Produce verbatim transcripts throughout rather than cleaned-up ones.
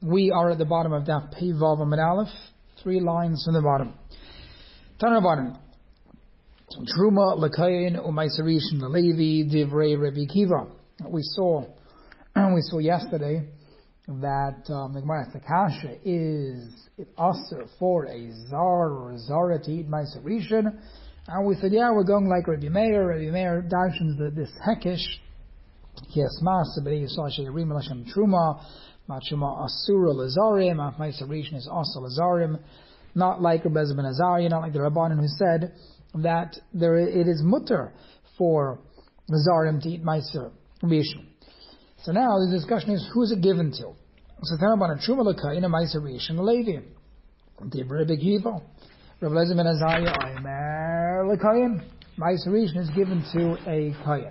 We are at the bottom of Daf Pei Vav Amud Aleph, three lines from the bottom. Tana bottom. Truma Lekayin U'Maisarishin Levi Divrei Rabbi Kiva. We saw, we saw yesterday that um, the Gemara the Kasha is it usher for a zar or a zara to eat Maisarishin, and we said, yeah, we're going like Rabbi Meir. Rabbi Meir darshans that this hekish, yes, Masa B'nei Yisrael She'erim L'Shem Truma. Machuma Asura Lazarim, Maisarishin is also Lazarim, not like Rabbi Ben Azariah, not like the Rabbanan who said that there it is mutter for Lazarim to eat Maiser Rishon. So now the discussion is who is it given to? So Tanaban Truma Lekayin a Maiser Rishon Levi. Dibra Begiva. Rabbi Ben Azariah Aimer Lekayin. Maiser Rishon is given to a Kayin.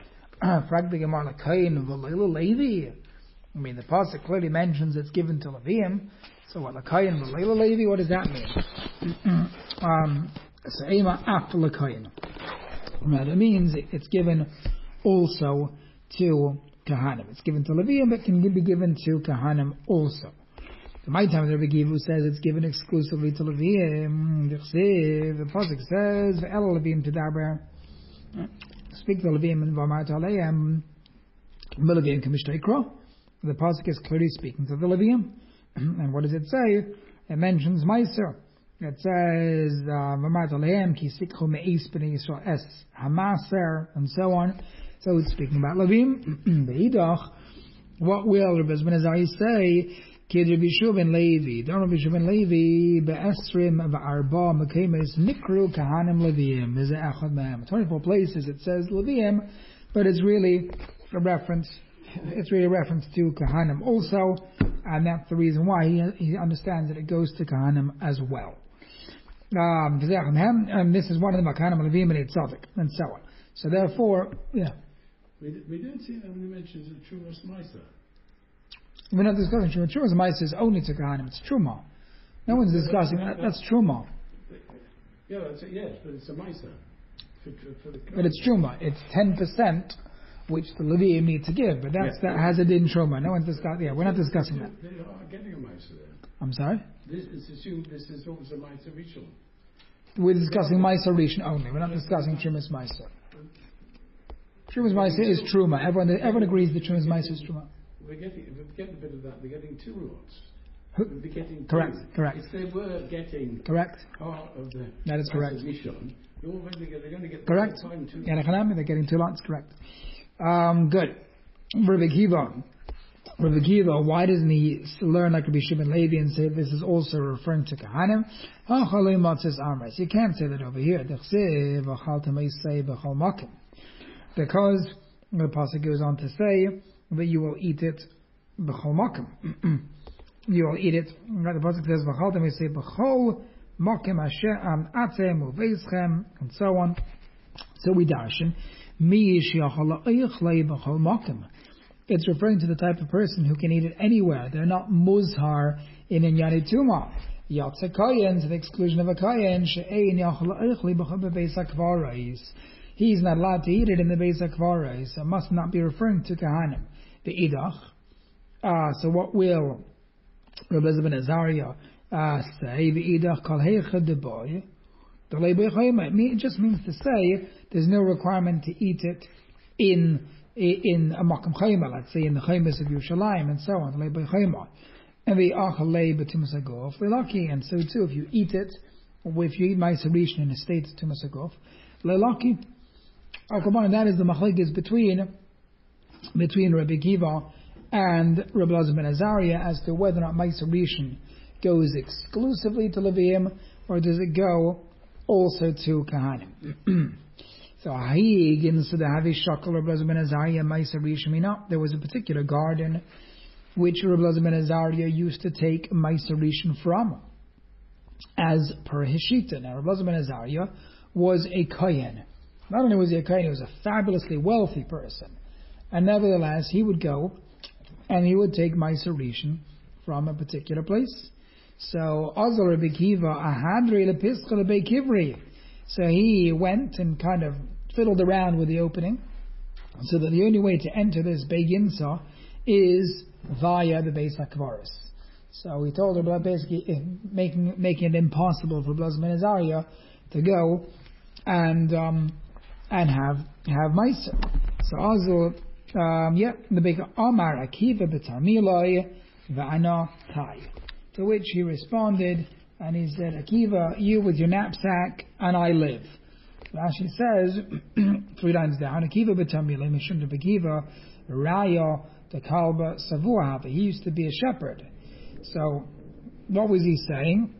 Frag Gemara Lekayin V'Leila Levi. I mean, the pasuk clearly mentions it's given to Leviim. So what, Lekayin v'Leila Levi? What does that mean? um, so Ema af Lekayin. That means it's given also to Kahanim. It's given to Leviim, but can be given to Kahanim also. The my time Rabbi Givu says it's given exclusively to Leviim. The pasuk says Ve'el Leviim Tedaber. Speak to Leviim and V'amart Aleim. Leviim Kamishtaikro. The pasuk is clearly speaking to the Levium. And what does it say? It mentions Meiser. It says, V'amart alehem ki sikhu me'is b'nei Yisrael es hamaser, and so on. So it's speaking about Levium. Be'idach, what will Rabbi Ben Azariah say? Kid Rabbi Shua ben Levi. Don't Rabbi Shua ben Levi be'esrim v'arba mekemes nikru kahanim Levium. There's echad mehem. twenty-four places it says Levium, but it's really a reference It's really a reference to Kahanim also, and that's the reason why he, he understands that it goes to Kahanim as well. Um, and this is one of the Makanim Levim and Tzaddik, and so on. So therefore, yeah. We, we don't see any mentions of Trumas Maisa. We're not discussing Truma. Trumas Maisa is only to Kahanim. It's Truma. No one's discussing that. That's Truma. Yeah, that's a, yes, but it's a Maisa. For, for the but it's Truma. It's ten percent. Which the Leviim need to give, but that's, yeah. That has a din Truma. No one's discussing. Yeah, we're not discussing that. They are getting a Maisa there. I'm sorry. This is assumed. This is always a Maisa Rishon. We're discussing Maisa Rishon only. We're not discussing Trumas Maisa. Trumas Maisa is Truma. Everyone, everyone agrees that Trumas Maisa is Truma. We're getting. If we get a bit of that, they're getting two lots. We'll be getting correct. Two. Correct. If they were getting correct. part of the that is correct. Rishon, they're going to get correct. The time too. Yeah, they're getting two lots. Correct. Um, good. Rabbi Kiva. Rabbi Kiva, why doesn't he learn like Rabbi Shimon Levi and say this is also referring to Kahanim? You can't say that over here. Because the pasuk goes on to say that you will eat it b'chol makom. You will eat it. The pasuk says v'chaltem say b'chol makom asher atzem uveizchem, and so on. So we darshan. It's referring to the type of person who can eat it anywhere. They're not muzhar in inyani tuma. Yatsa kayen, to the exclusion of a kayen, she'ein yachal eichli b'beis hakvarais. He's not allowed to eat it in the beis hakvarais. So it must not be referring to kahanim. The idach. Uh, so what will Rabbi Ben Azariah uh, say? The idach kal heichad de boy. It just means to say there's no requirement to eat it in in a makam chayma, let's say in the chaymas of Yerushalayim and so on. And the achalei b'tumas hagof leilaki, and so too if you eat it, or if you eat ma'aser rishon in a state of tumas hagof leilaki. And that is the machlekes between between Rabbi Kiva and Rabbi Elazar ben Azariah as to whether or not ma'aser rishon goes exclusively to Leviim or does it go also to Kahanim. So Ha'igin so the Havi Shakal Rabbi Elazar ben Azariah Ma'aser Rishon. There was a particular garden which Rabbi Elazar ben Azariah used to take Ma'aser Rishon from, as per Hishita. Now Rabbi Elazar ben Azariah was a Kohen. Not only was he a Kohen, he was a fabulously wealthy person, and nevertheless he would go and he would take Ma'aser Rishon from a particular place. So Azal Rabbi Kiva ahadri lepiska lebei kivri. So he went and kind of fiddled around with the opening, so that the only way to enter this Beit Yinsa is via the Beis HaKvaris. So he told her, basically making making it impossible for Blaz ben Azariah to go and um, and have have Meiser. So also, um, yeah, the big Amar Akiva b'Tarmilai v'ana Tai. To which he responded, and he said, Akiva, you with your knapsack, and I live. Rashi says, three lines down, Akiva b'Tarmilai mishum b'Akiva Raya the Kalba Savuahava. He used to be a shepherd. So, what was he saying?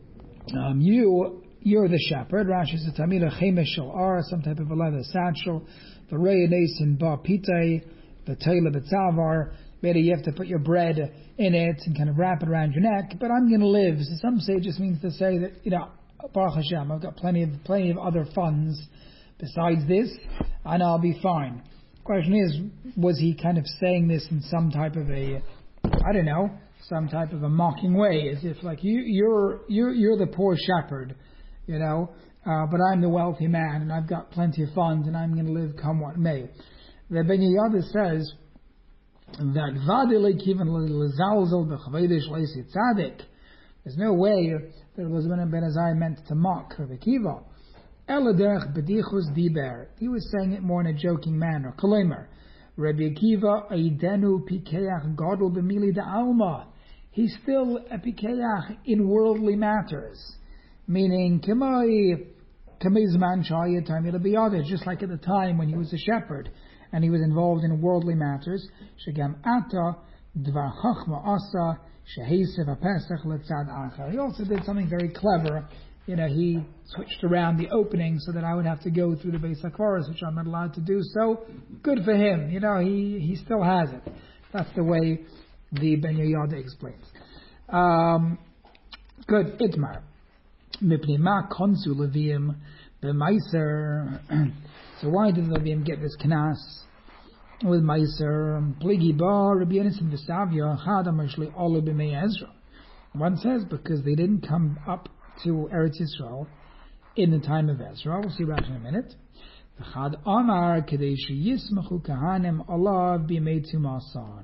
Um, you, you're the shepherd. Rashi says, Tamila Chemesh Shal Ar, some type of a leather satchel. The Reya Nasin Ba Pite, the Taila Betzavar. Maybe you have to put your bread in it and kind of wrap it around your neck. But I'm going to live. So some say it just means to say that, you know, Baruch Hashem, I've got plenty of plenty of other funds besides this, and I'll be fine. Question is, was he kind of saying this in some type of a, I don't know, some type of a mocking way, as if like you, you're you're you're the poor shepherd, you know, uh, but I'm the wealthy man and I've got plenty of funds and I'm going to live come what may. The Ben Yehoyada says that vadele kiven lezalzel b'chavedish leisi tzadik. There's no way that Elazar ben Azariah meant to mock Rabbi Akiva. Eladerech b'dichus diber. He was saying it more in a joking manner. Kalemer. Rabbi Akiva aidenu pikeach gadol b'mili da'alma. He's still a pikeach in worldly matters. Meaning, kamei kamei shaya tamila biyadeh. Just like at the time when he was a shepherd and he was involved in worldly matters. Shegam ata dvar chachma asa shehesev hapesach letzad achar. He also did something very clever. You know, he switched around the opening so that I would have to go through the Beis HaKvaros, which I'm not allowed to do. So, good for him. You know, he, he still has it. That's the way the Ben Yehoyada explains. Um, good. Itmar. Mipnei ma konsu Leviim b'maiser. So why did Leviim get this knas with maiser? Pligi ba Rabbi Yonasan v'Savia chad amashli olu b'mei Ezra. One says because they didn't come up to Eretz Yisrael in the time of Ezra. We'll see that in a minute. Chad amar kedei sheyismachu kahanim alav b'mei tumasan.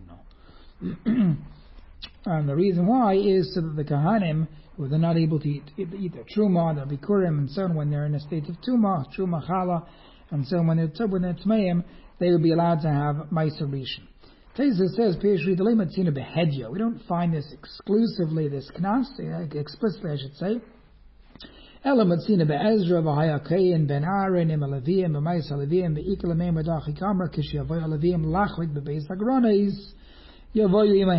And the reason why is so that the Kahanim, who they're not able to eat, eat their Truma, their Bikurim, and so on, when they're in a state of Tuma, Truma Chala, and so on, when they're, when they're Tmeim, they will be allowed to have Meiser Rishon. Teza says, we don't find this exclusively, this Knas, explicitly I should say. Elamatzina be'ezra v'hayakein ben Aaron im alaviyim b'mais alaviyim be'ikalameim v'dachi kamra kishiyavoy alaviyim lachlik b'beis hagronis. I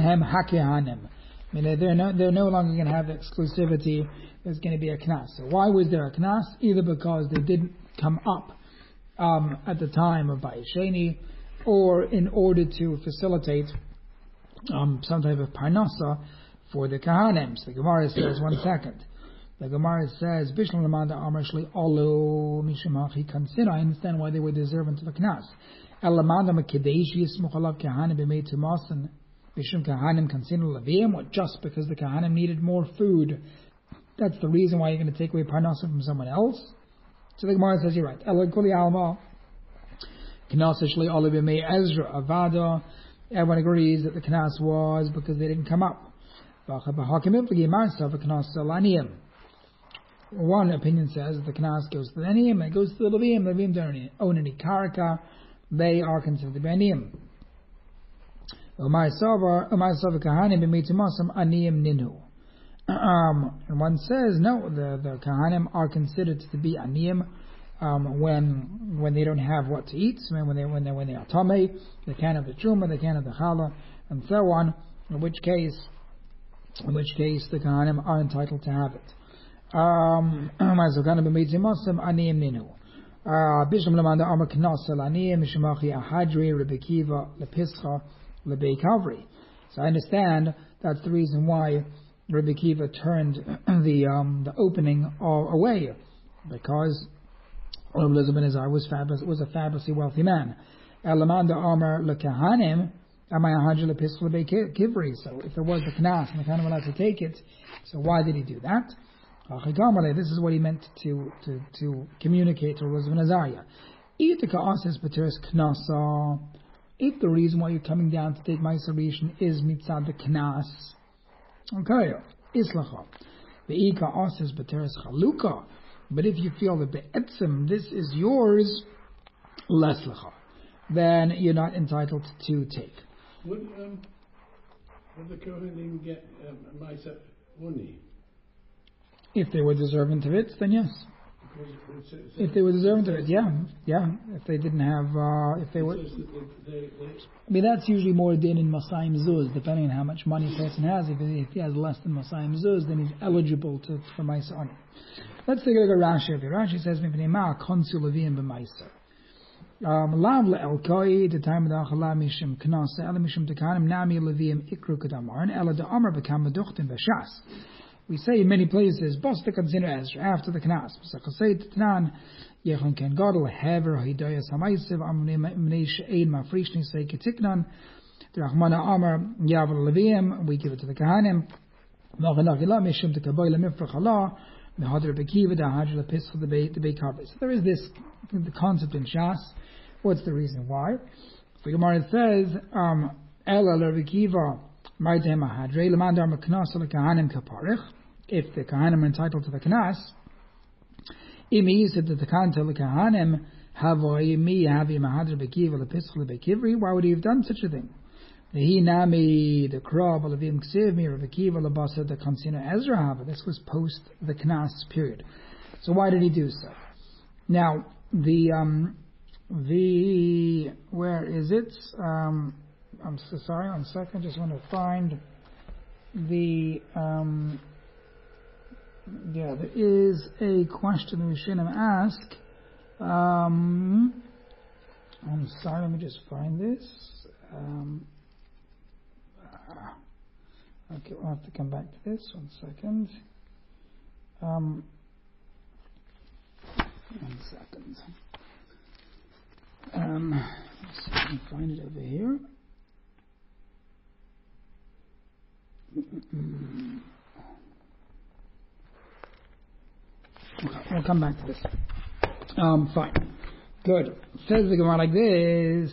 mean, they're no, they're no longer going to have exclusivity. There's going to be a knas. So why was there a knas? Either because they didn't come up um, at the time of Bayis Sheni, or in order to facilitate um, some type of parnasa for the kahanim. So the Gemara says, one second. The Gemara says, Bishlam Lamanda Amarshli Olu Mishamachi Kansina. I understand why they were deserving of a knas. Elamanda Makidesh Yismuchalav Kahanim b'mei tumasan. Bishum Kahanim Kansinu Levim, what just because the Kahanim needed more food. That's the reason why you're going to take away Parnasa from someone else. So the Gemara says, you're right. Elaguli Alma Knasashli Olivimei Ezra Avada. Everyone agrees that the Knas was because they didn't come up. One opinion says the Knas goes to the Aniyim, it goes to the Levim. Levim don't own any Karaka. They are considered to be Aniyim. Um, and one says no, the, the Kahanim are considered to be Aniyim um, when when they don't have what to eat, when they when they when they are Tamei, they can't have the Truma, they can't have the Chala, and so on. In which case, in which case the Kahanim are entitled to have it. Um, Bishlam Lamanda Amar Knas Aniyim Mishmachi Ahadri Rebbe Kiva Lepischa. So I understand that's the reason why Rabbi Kiva turned the um, the opening away, because Elazar ben Azariah was fabulous, was a fabulously wealthy man. Elamanda Amar lekahanim amayahadri lepischa lebei. So if there was the knas and the Kahanim were allowed to take it, so why did he do that? This is what he meant to to, to communicate to Elazar ben Azariah. If the reason why you're coming down to take Meiser Rishon is mitzad the knas, Okay, islacha. Ve'ika asas b'teres chaluka. But if you feel that be'etzim, this is yours, leslacha, then you're not entitled to take. Would, um, would the Kohanim get um, a Maisa Uni? If they were deserving of it, then yes. Because it's, it's, If they were deserving of it, yeah, yeah. If they didn't have, uh, if they were, They, they, they, I mean, that's usually more din in Masayim Zuz, depending on how much money a person has. If he, if he has less than Masayim Zuz, then he's eligible to for Maisa Ani. Let's take a look at Rashi over here. Rashi says, "Mipnei konsul leviyim b'Maisa." Um, Lav le'elkoi the time of the achala mishim knasa ela mishim tekanim nami leviyim ikru kadamar and ela the amar bekam meduchtim b'shas. We say in many places, "Bos the konzinu Ezra after the knas." So chasei tnan yechon ken gadol hever hidayas hamaisev amnei mnei she'ein mafrishni say ketiknan. The Rachmana Amar yavel leviyim. We give it to the kahanim. Nachanach ela mishim tekaboy lemifrach Allah. The Hadar Bekiva, the Hadar Lepischa, the Beit, the Beit Karbe. So there is this the concept in Shas. What's the reason why? The Gemara says, um, Ela Levikiva, Maitem Hadre, Lemandar Maknas, Lekahanim Kaparich. If the Kahanim are entitled to the Knas, Imi said that the Kanta Lekahanim have me having Mahadar Bekiva, Lepischa, Lebekivri. Why would he have done such a thing? The he nami the krab alavim ksiv mi Rav Akiva labasa the kansina Ezra hava. This was post the knas period. So why did he do so? Now the um the where is it? Um, I'm so sorry. One second. Just want to find the um yeah. There is a question that we shouldn't ask. Um, I'm sorry. Let me just find this. Um. Okay, we'll have to come back to this. One second. Um, one second. Um, let's see if I can find it over here. Okay, we'll come back to this. Um, fine. Good. Says the Gemara like this.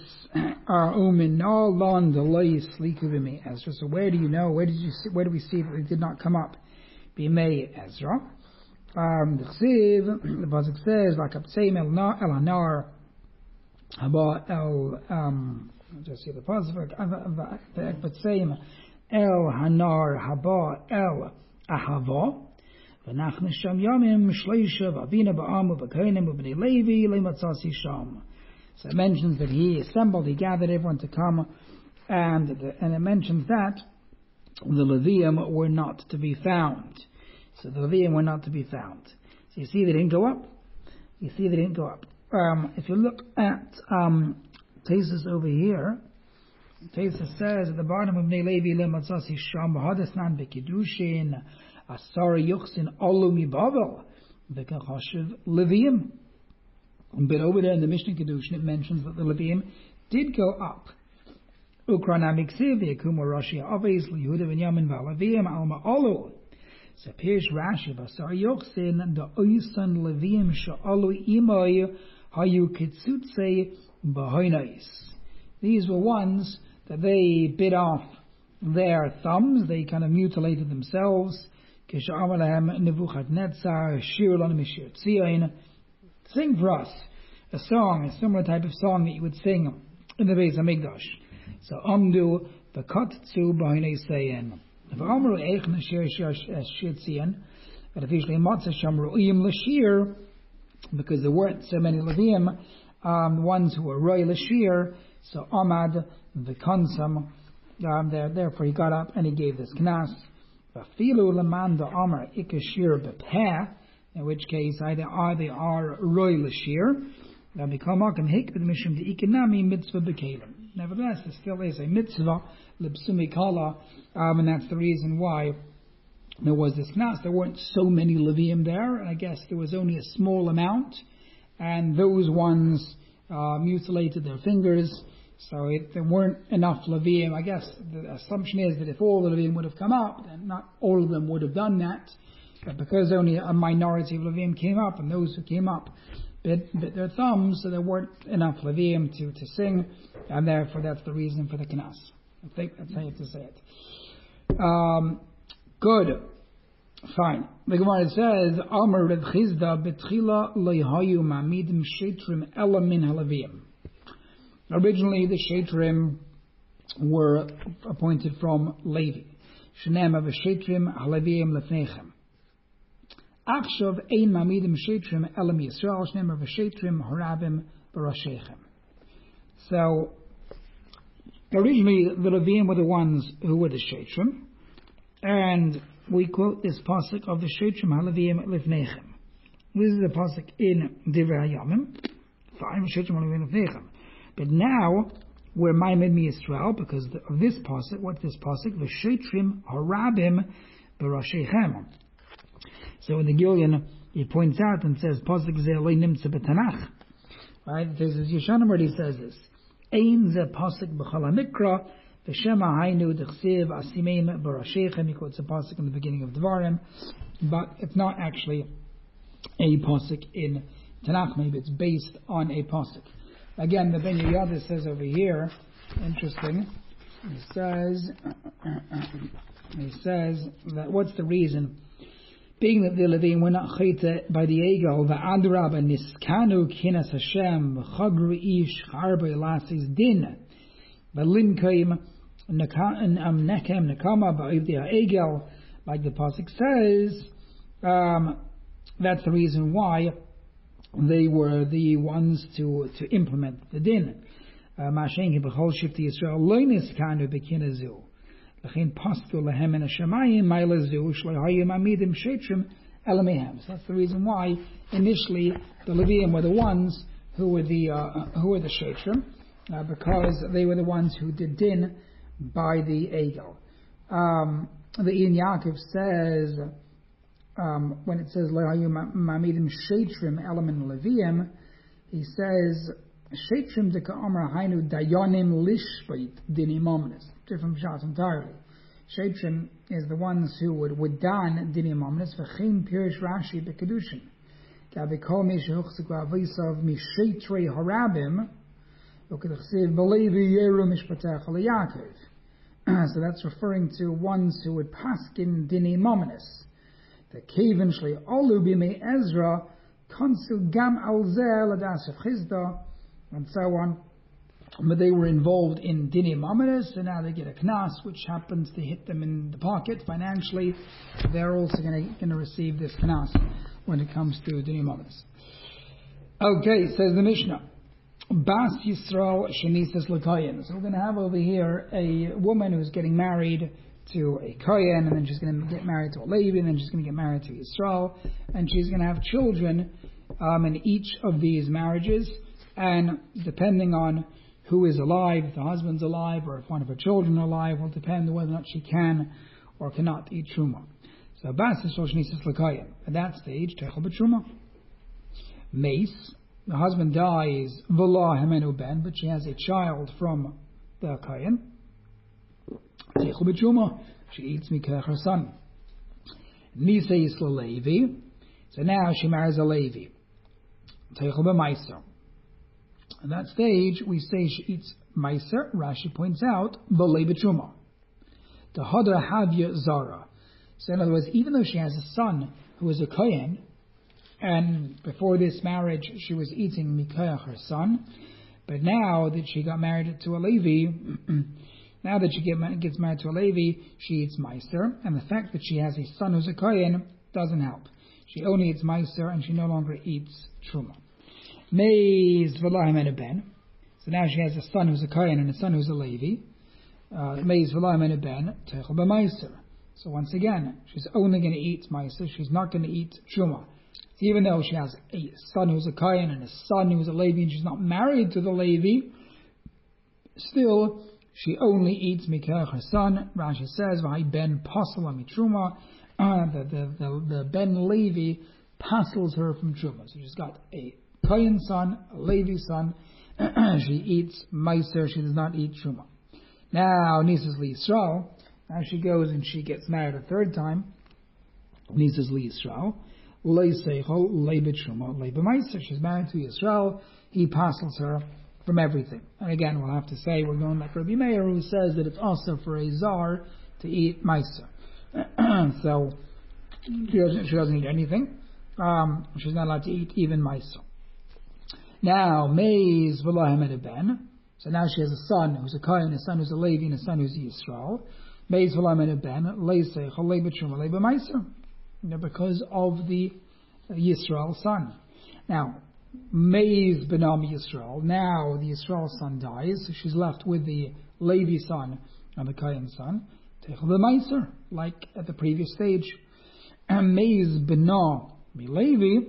Ezra. So where do you know? Where did you see? Where do we see that it did not come up? Bimei Ezra. Um, the Chsiv, the pasuk says, "Vakaptseim el anar haba el." Um, just see the pasuk. Vakaptseim el hanar haba el ahava. V'nachnu sham yamim shleisha v'avina ba'amu v'kainim v'bnei Levi le'matzasi sham. So it mentions that he assembled, he gathered everyone to come, and the, and it mentions that the Levium were not to be found. So the Levium were not to be found. So you see they didn't go up. You see they didn't go up. Um, if you look at um, Tesis over here, Tesis says at the bottom of Bnei Levi le'matzasi sham b'hadasnan b'kiddushin asar yuchsin olu mibavel v'kachashiv Levium. But over there in the Mishnah Kedushin, it mentions that the Levium did go up. Ukrana miksiv yakum Rashi aves liYehuda v'Yamin v'Levium alma olu. So Pirish Rashi basar yochsin the oisan Levium sha'alu imay hayu kitsutse b'hoinais. These were ones that they bit off their thumbs. They kind of mutilated themselves. Kisha'amalahem Nebuchadnezzar shir lanu mishir tzion. Sing for us a song, a similar type of song that you would sing in the Beis Hamikdash. So Amdu v'katzu b'hinei seyin. V'amru eich nashir shir tzion. But officially matzah sham ru'im l'shir, because there weren't so many Levium, um, the ones who were roy l'shir. So Amad v'kansam. Um, there, therefore he got up and he gave this knas. V'filu l'man da'amar ikashir b'peh. In which case, either are they are roy l'shir, now become akam hik b'mishim de'ikinami mitzvah b'kelim. Nevertheless, there still is a mitzvah l'psumi kala, um, and that's the reason why there was this knas. There weren't so many Levium there, and I guess there was only a small amount, and those ones uh, mutilated their fingers, so it, there weren't enough Levium. I guess the assumption is that if all the Levium would have come up, then not all of them would have done that. But because only a minority of Levium came up, and those who came up bit, bit their thumbs, so there weren't enough Levium to, to sing, and therefore that's the reason for the knas. I think that's how you have to say it. Um, Good. Fine. The Gemara says, Amar Reb Chizda betchila leihayu mamidim shetrim ela min halavim. Originally, the shetrim were appointed from Levi. Shenem av shetrim halavim lefnechem. Achshav ein mamidim shetrim ela mi Yisrael. Shenem av shetrim harabim barashechem. So, originally, the Levim were the ones who were the shetrim, and we quote this pasuk of the Shetrim Halavim Lifnechem. This is the pasuk in Divrei Hayamim. Fine, Shetrim Halavim Lifnechem. But now we're Maimed Mi Yisrael because of this pasuk. What's this pasuk? The Shetrim Harabim Barashechem. So in the Gilyon, he points out and says pasuk Ze Eloi Nimtze B'Tanach. Right? There's this Yeshanim where he says this. Ein Ze pasuk B'Chol HaMikra. V'shema hainu d'chsiv asimeim barashechem. He quotes a pasuk in the beginning of Devarim, but it's not actually a pasuk in Tanakh. Maybe it's based on a pasuk. Again, the Ben Yehoyada says over here, interesting. He says, he says that what's the reason? Being that the Levim were not chayte by the Egel, the Adrab and Niskanu kinas Hashem chagru ish charbe lasis din. But Linkaim Nekem Nekama Ba'ivdi Egel, like the pasuk says, um, that's the reason why they were the ones to to implement the din. Mashenki b'chol shifti Yisrael loinis kanu b'kinazu. L'chein pastu lehem in hashemayim mailazu shleihayim amidim shetrim elamehem. So that's the reason why initially the Levim were the ones who were the uh, who were the shetrim. Uh, because they were the ones who did din by the Egel. Um, the Ein Yaakov says, um, when it says, Le'ayu mamidim shetrim elamin leviim, he says, shetrim de ka'amar hainu dayanim lishbait dinim omnes. Different shots entirely. Shetrim is the ones who would, would dan dinim omnes, v'chein pirish Rashi bekedushin. Ka'bikol mi shehuchzik v'avisav mi shetrei harabim, so that's referring to ones who would paskin dini mominus. The kaven shlei olu b'mei Ezra konsil gam alzel adas of Chizda, and so on. But they were involved in dini mominus, and now they get a knas, which happens to hit them in the pocket financially. They're also going to receive this knas when it comes to dini mominus. Okay, says the Mishnah. Bas Yisrael Shenisas L'Koyen. So we're going to have over here a woman who's getting married to a Kohen, and then she's going to get married to a Levi, and then she's going to get married to Yisrael, and she's going to have children um, in each of these marriages, and depending on who is alive, if the husband's alive, or if one of her children are alive, will depend on whether or not she can or cannot eat Truma. So Bas Yisrael Shenisas L'Koyen. At that stage, Techel B'Truma. Mace. The husband dies, v'la hemenu ben, but she has a child from the Kohen. Teichel b'tshuma, she eats mikach her son. Nisa Yisla Levi, so now she marries a Levi. Teichel b'maiser. At that stage, we say she eats maiser. Rashi points out, v'lei b'tshuma. The hada havya zara. So in other words, even though she has a son who is a Kohen, and before this marriage, she was eating Mikoyach, her son. But now that she got married to a Levi, now that she get, gets married to a Levi, she eats Meiser. And the fact that she has a son who's a Kohen doesn't help. She only eats Meiser, and she no longer eats Truma. Meiz v'lahim ben. So now she has a son who's a Kohen and a son who's a Levi. Meiz v'lahim ben techel b'Meiser. So once again, she's only going to eat Meiser. She's not going to eat Truma. Even though she has a son who's a Kohen and a son who's a Levi, and she's not married to the Levi, still she only eats Mikach, her son. Rashi says, "V'hai ben pasel mitruma." The the the the Ben Levi pasels her from truma. So she's got a Kohen son, a Levi son. She eats meiser. She does not eat truma. Now Nisas Li Yisrael. Now she goes and she gets married a third time. Nisas Li Yisrael. She's married to Yisrael. He passes her from everything. And again, we'll have to say we're going like Rabbi Meir, who says that it's also for a zar to eat meiser. so she doesn't, she doesn't eat anything. Um, she's not allowed to eat even meiser. Now, Meiz v'lahem ben. So now she has a son who's a Kohen, a son who's a Levi, and a son who's Yisrael. Meiz v'lahem ben leisech halei b'tshuma halei b'meiser. Because of the Yisrael son. Now, Meiz benam Yisrael. Now the Yisrael son dies, so she's left with the Levi son and the Kohen son. Teichel b'meiser, like at the previous stage. And Meiz benam Levi.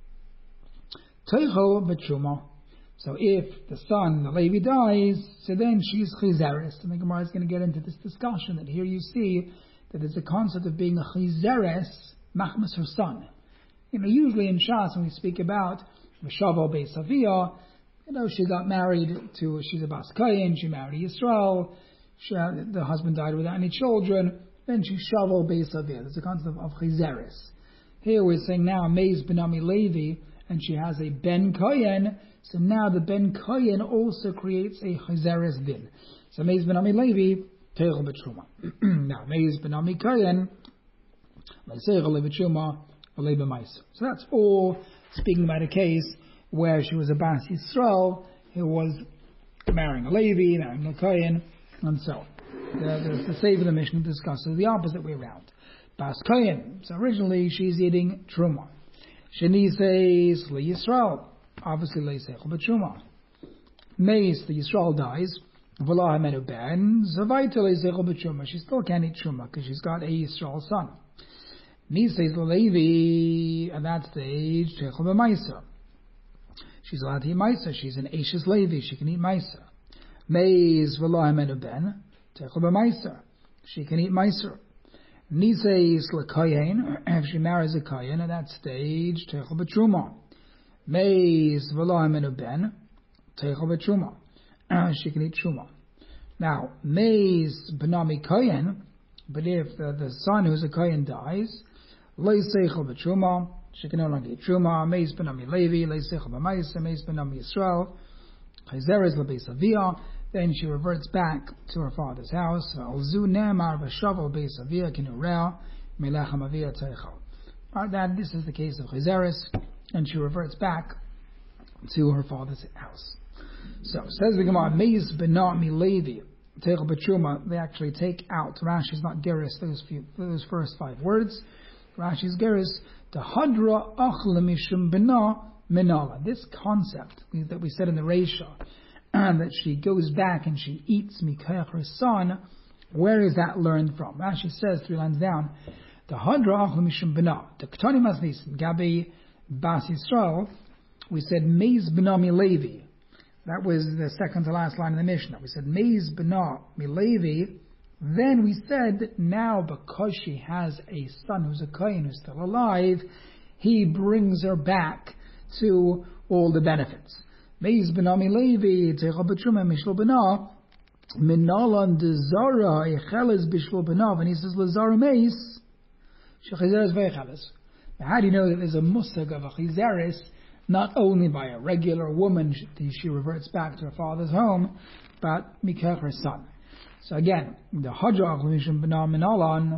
Teichel b'tshuma. So if the son, the Levi, dies, so then she's chizeres. And the Gemara is going to get into this discussion that here you see that there's a concept of being a chizeres, machmas her son. You know, usually in Shas when we speak about V'shaval Beis Aviyah, you know, she got married to, she's a Bas Kayin, she married Yisrael, she, the husband died without any children, then she Shaval Beis Aviyah. There's a concept of, of chizeres. Here we're saying now Meiz benami Levi, and she has a Ben Kohen, so now the Ben Kohen also creates a Chizeres din. So Meiz benami Levi, Teichel b'tshuma. Now Meiz benami Kohen, Leiseichel b'tshuma, V'lei b'meiser. So that's all speaking about a case where she was a Bas Yisrael who was marrying a Levi, marrying a Kohen, and so on. The, the, the Sefer of the Mishnah discusses the opposite way around. Bas Kohen. So originally she's eating Truma. Sheni says Le Yisrael, obviously Le Seichel b'Truma. Meis, the Yisrael dies. V'la hamenu ben Zavaita Le Seichel b'Truma. She still can't eat Truma because she's got a Yisrael son. Me says Levi at that stage Teichel b'Meiser. She's allowed to eat Meiser. She's an Ashes Levi. She can eat Meiser. Meis v'la hamenu ben Teichel b'Meiser. She can eat Meiser. Niseis l'kayin, if she marries a kayin at that stage, teichel b'truma. Meis v'lo hamenu ben, teichel b'truma. She can eat truma. Now, meis benami kayin, but if the, the son who's a kayin dies, leiseichel b'truma, she can no longer eat truma. Meis benami Levi, leiseichel b'maisa, meis benami Yisrael, chayzeres l'beis aviyah. Then she reverts back to her father's house. That this is the case of Chizeres, and she reverts back to her father's house. So says the Gemara, Meiz benah mi Levi, Teichel b'Truma. They actually take out Rashi's not Geras, those few, those first five words. Rashi's Geras, the Hadra Achle Mishum benah Minala. This concept that we said in the Reisha, that she goes back and she eats Mikael, her son, where is that learned from? Rashi says three lines down, the Hadra Achlu Mishum B'na, the Ktani Masnis, Gabi Bas Yisrael, we said Meiz B'na Mi Levi. That was the second to last line of the Mishnah. We said Meiz B'na Mi Levi. Then we said, now because she has a son who's a Kohen who's still alive, he brings her back to all the benefits. Meiz benami Levi, Teichel b'Truma, Mishlo b'na, Minalan dezara, Echeles b'Shlo b'na, and he says, Lazara Meiz, Shechizeres v'Echeles. Now, how do you know that there's a musag of a Chizeres, not only by a regular woman, she, she reverts back to her father's home, but Mikael, her son. So again, the Hadra Mishum b'na Minalan,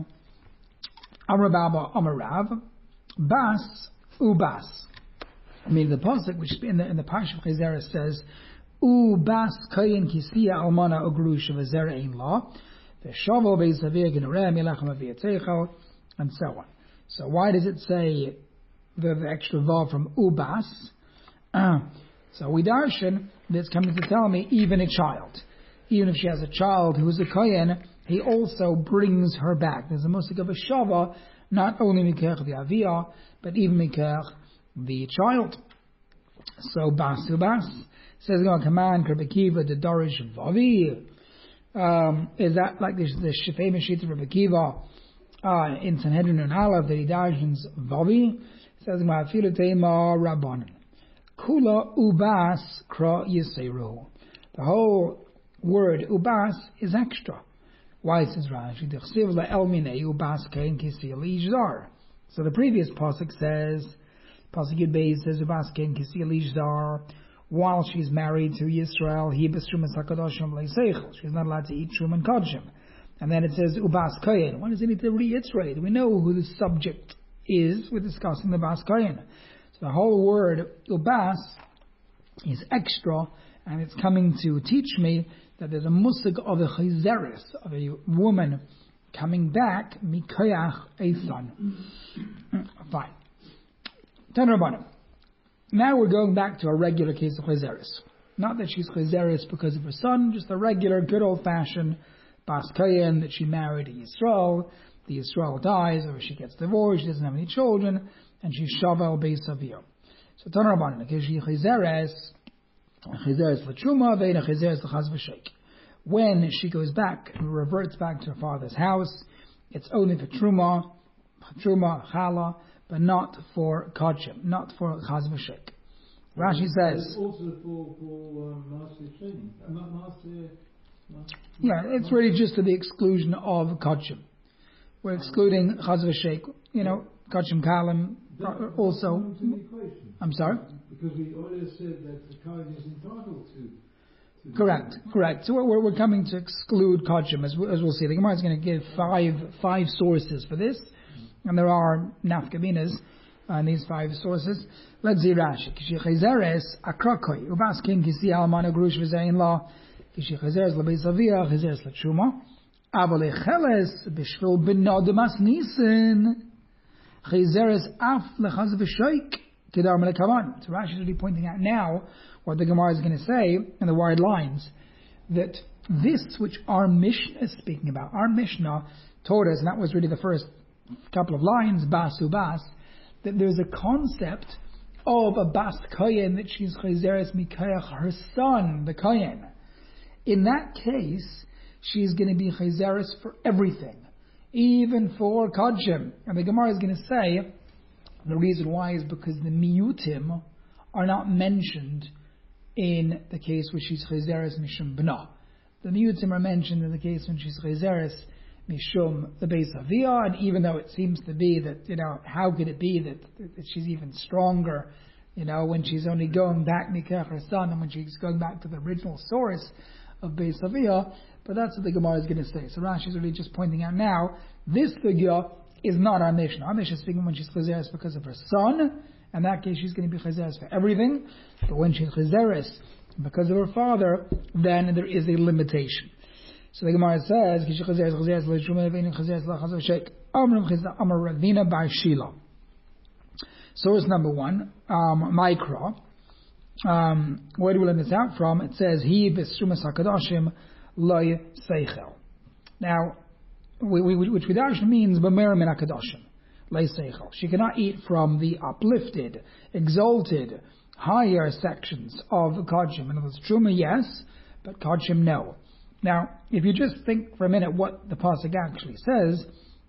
Amar Amar Rav, Bas, Ubas. I mean, the pasuk which in the in the Parsha of Chizeres says, "U bas kayin kisiya almana ugrusha v'zera ein la, v'shavel beis aviyah g'nereh milachem aviyah teichel," and so on. So why does it say the, the extra vav from ubas? Uh, so we darshan that's coming to tell me even a child, even if she has a child who is a kayin, he also brings her back. There's a musik of a shava, not only mikach the aviyah, but even mikach the child. So Bas Ubas says, "Go command Rabbi Kiva the Darish Vavi." Um, is that like this the famous sheet of Rabbi Kiva uh, in Sanhedrin and Aleph that he darshans Vavi? Says, "Ma'afilu teima Rabbanan Kula Ubas Kra Yiseru." The whole word Ubas is extra. Why says Rashi? D'chsiv la'el minei Ubas kein kisi alizar. So the previous pasuk says. Pasuk Yud Beis says, "Ubasken kisi elishzar." While she's married to Yisrael, he b'strumas hakadoshim leiseichel. She's not allowed to eat shum and kodshim. And then it says ubas kohen. Why does it need to reiterate? We know who the subject is. We're discussing the bas kohen. So the whole word ubas is extra, and it's coming to teach me that there's a musig of a chizeres, of a woman coming back, mikoyach a son. Fine. Ten Rabbanim. Now we're going back to a regular case of chizeres. Not that she's chizeres because of her son, just a regular, good old-fashioned bas kohen that she married a Yisrael. The Yisrael dies, or she gets divorced, she doesn't have any children, and she's shavel beis avio. So Ten Rabbanim, because she chizeres, chizeres l'truma, ve'ena chizeres l'chaz v'sheik. When she goes back and reverts back to her father's house, it's only for truma, truma, chala, but not for kodshim, not for chaz v'sheik. Rashi says. Also for for master training, not master. Yeah, it's really just to the exclusion of kodshim. We're excluding chaz v'sheik. You know, kodshim kalim also. I'm sorry. Because we already said that the kohen is entitled to. Correct, correct. So we're, we're coming to exclude kodshim, as, as we'll see. The Gemara is going to give five five sources for this, and there are nafkaminas in these five sources. Let's see Rashi. Kishi chizeres akrakoi ubas king kisi almana grush v'zein la kishi chizeres lebeis avia chizeres l'tshuma avale cheles b'shvil b'nodemas nisin chizeres af lechaz v'shoik kedar melekavan. So Rashi is really pointing out now what the Gemara is going to say in the wide lines, that this which our Mishnah is speaking about, our Mishnah taught us, and that was really the first couple of lines, bas ubas, that there's a concept of a bas kohen, that she's chizeres mikayach, her son, the kohen. In that case, she's going to be chizeres for everything, even for kodshim. And the Gemara is going to say, the reason why is because the miyutim are not mentioned in the case where she's chizeres mishum b'na. The miyutim are mentioned in the case when she's chizeres mishum the beis avia, and even though it seems to be that, you know, how could it be that, that she's even stronger, you know, when she's only going back mikach her son, and when she's going back to the original source of beis avia, but that's what the Gemara is going to say. So Rashi is really just pointing out now, this figure is not our Mishnah. Our Mishnah is speaking when she's chizeres because of her son. In that case, she's going to be chizeres for everything. But when she's chizeres because of her father, then there is a limitation. So the Gemara says, Amar Ravina bar Shila. Source number one, um, Mikra. Um, where do we learn this out from? It says, He b'strumas hakadashim loy seichel. Now, we, we, which Vidash means b'mer min hakadashim. She cannot eat from the uplifted, exalted, higher sections of kodshim. In other words, truma, yes, but kodshim, no. Now, if you just think for a minute what the pasuk actually says,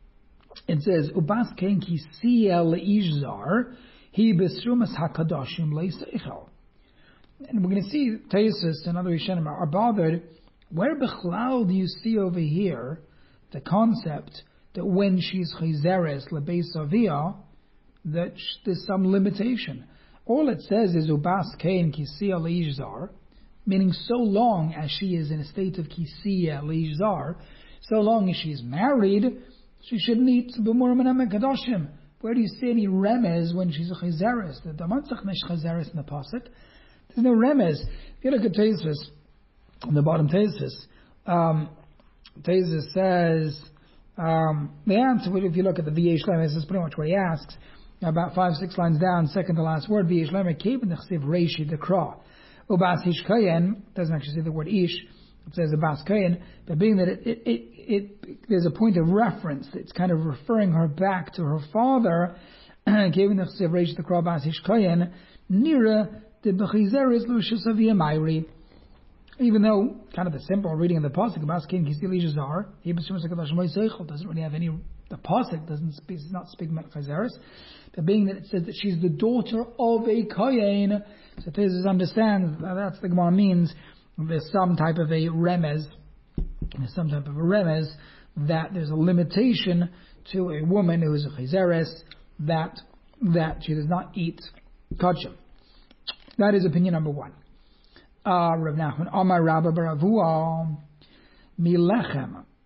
it says, "Ubas ken kisiel leizar, he bestrumas hakadashim leiseichel." And we're going to see Taisus and other Rishonim are bothered. Where bechlal do you see over here the concept that when she's chizeres lebeis avia, that there's some limitation? All it says is ubas kein kisiya leizar, meaning so long as she is in a state of kisiya leizar, so long as she's married, she shouldn't eat b'mur min hakadoshim. Where do you see any remez when she's a chizeres? The damatzach nesh chizeres in the pasuk. There's no remez. If you look at Taisus, on the bottom Taisus, um, Taisus says. Um, the answer, if you look at the V'yesh Lemer, this is pretty much what he asks. About five, six lines down, second to last word, V'yesh Lemer, Kevin Nechsiv Reishi Dekra. Ubas Ish Kayen, doesn't actually say the word Ish, it says Ubas Kayen, but being that it, it, it, it, there's a point of reference, it's kind of referring her back to her father, Kevin Nechsiv Reishi Dekra, Ubas Ish Kayen, Nira, the Bechizeres Lushas of Yemairi. Even though, kind of the simple reading of the pasuk, Baskin Kistil Ijazar, he doesn't really have any. The pasuk doesn't speak, does not speak about chizeres, but being that it says that she's the daughter of a kohen, so Tezes understands that that's the Gemara means. There's some type of a remez, there's some type of a remez that there's a limitation to a woman who is a chizeres that that she does not eat kodshim. That is opinion number one. Uh, Rav Nachman, Amar Rabba Baravua, Milechem,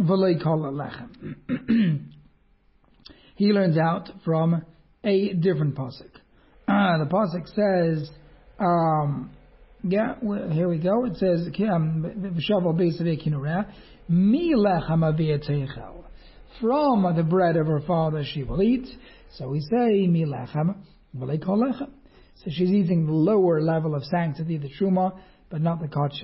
v'lei kol lechem. He learns out from a different pasuk. Uh, the pasuk says, um, yeah, well, here we go. It says, "V'shaval beisavei kinureh mi lechem aviyah teichel." From the bread of her father she will eat. So we say mi lechem v'lei kol lechem. So she's eating the lower level of sanctity, the truma, but not the kachim.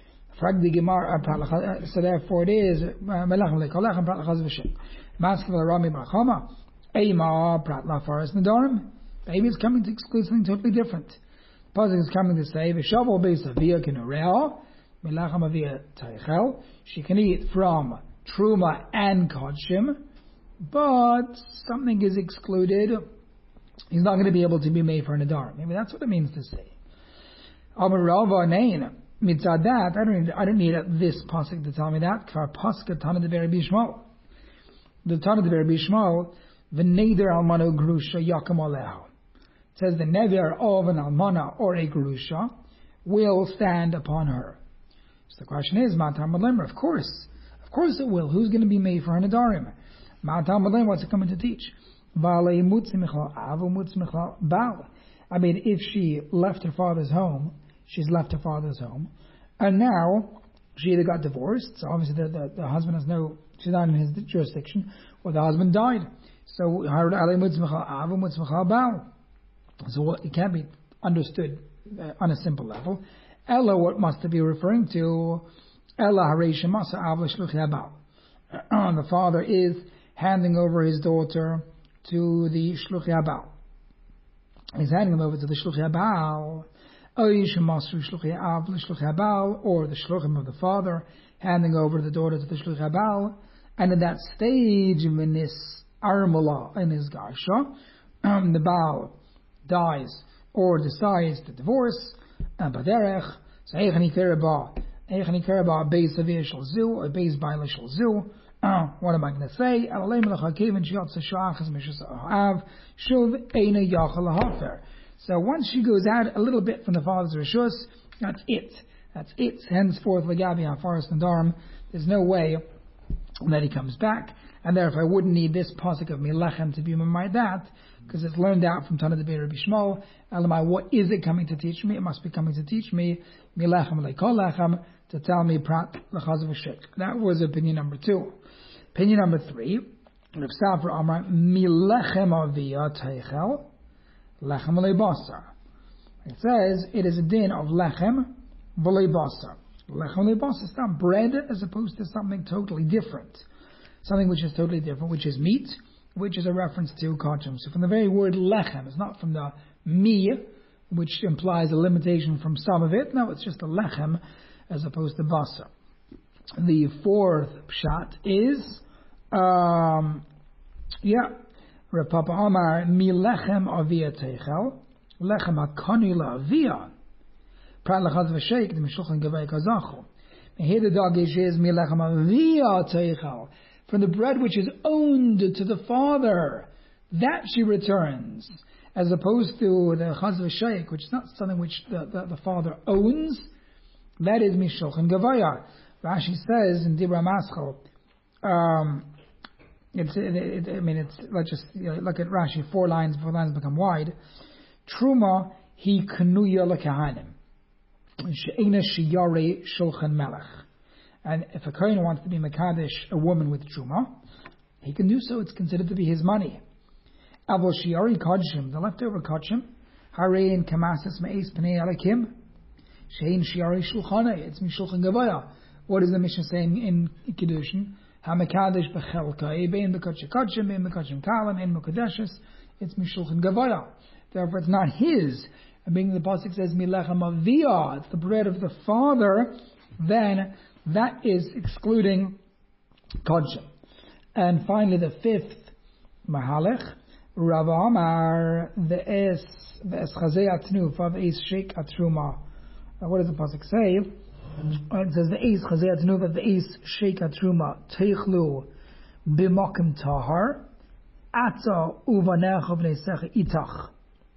So therefore it is melechem v'lei kol lechem prat lachaz v'shem. Maskav l'rami brachama eima prat lafaras nedarim. Maybe it's coming to exclude something totally different. The pasuk is coming to say v'shaval beisaviyah kinureh milachem aviyah teichel. She can eat from truma and kodshim, but something is excluded. He's not going to be able to be made for an adar. Maybe that's what it means to say. Amar Rava nein mitzad that I don't need, I don't need this pasuk to tell me that. Kvar pasuk Tana de Rabbi Shmuel. The Tana de Rabbi Shmuel v'neder almano grusha yakam aleha. It says the neder of an almana or a grusha will stand upon her. So the question is, Matam Malimra, of course. Of course it will. Who's going to be made for an adarim? Matam Malimra, what's it coming to teach? I mean, if she left her father's home, she's left her father's home, and now she either got divorced, so obviously the, the, the husband has no, she's not in his jurisdiction, or the husband died. So, so it can't be understood uh, on a simple level. Ella, what must it be referring to? Ella hareisha masa avla shluchi habal. The father is handing over his daughter to the shluchi habal. He's handing him over to the shluchi habal. Oish masru shluchi avla shluchi habal, or the shluchim of the father handing over the daughter to the shluchi habal. And in that stage, in this armala in his garsha, the baal dies or decides to divorce. And baderech, so eichani kereba, eichani kereba beis avir shel zu, or beis baila shel zu. What am I going to say? So once she goes out a little bit from the father's rishus, that's it. That's it. Henceforth, legabi hafaras nadarim. There's no way that he comes back, and therefore I wouldn't need this pasuk of milechem to be my that, because it's learned out from Tana de Rabbi Shmuel. Elamai, what is it coming to teach me? It must be coming to teach me milechem leikol lechem, to tell me prat lechaz v'shek. That was opinion number two. Opinion number three, Rav Safra Amar milechem aviyah teichel lechem v'lei basar. It says it is a din of lechem v'lei basar. Lechem v'lei basar is not bread as opposed to something totally different, something which is totally different, which is meat, which is a reference to kachim. So from the very word lechem, it's not from the mi, which implies a limitation from some of it. No, it's just a lechem as opposed to basar. The fourth pshat is, um, yeah, Rav Papa Amar mi lechem aviyah teichel lechem hakani la'aviyah prat lechaz v'sheik the mishulchan gavei kazachu. And here the dagesh is mi lechem aviyah teichel, from the bread which is owned to the father, that she returns, as opposed to the chaz v'sheik, which is not something which the, the, the father owns. That is mishulchan gavaya. Rashi says in Dibra Maschal, um, it's, it, it, I mean, it's, let's just you know, look at Rashi, four lines, four lines become wide. Truma hi kanuya lekahanim. She'ena shiyare shulchan melech. And if a kohen wants to be mekadesh a woman with truma, he can do so. It's considered to be his money. Avol shiyari kodshim, the leftover kodshim, harein kamasis me'es pnei alakim, she'en shiyari shulchana, it's mishulchan gavaya. What is the Mishnah saying in Kiddushin? HaMekadesh b'chelkai, bein b'kotche kodshim, bein b'kotshim kalam, bein b'kodeshes. It's mishulchan gavaya. Therefore, it's not his. And being the pasuk says milechem aviyah, it's the bread of the father. Then that is excluding kodshim. And finally, the fifth mahalech, Rav Amar the es the es chazei atnuf of es sheik atruma. What does the pasuk say? It says the Eis Chazei Atnuva, the Eis Sheikha Truma Teichlu B'Mokim Tahar Atza Uvanecha V'Neisecha Itach.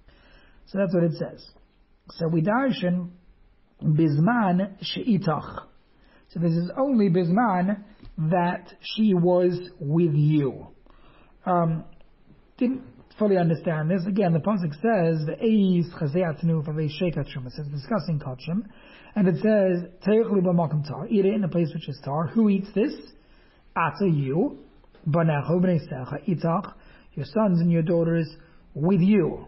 So that's what it says. So we darshan Bizman She'itach. So this is only Bizman that she was with you. Um, didn't fully understand this. Again, the pasuk says the eis chazeatnu v'veishekatshum. It says discussing kachim, and it says teichli b'makom tar. Eat it in a place which is tar. Who eats this? Ata you, banecha v'neisecha itach, your sons and your daughters with you.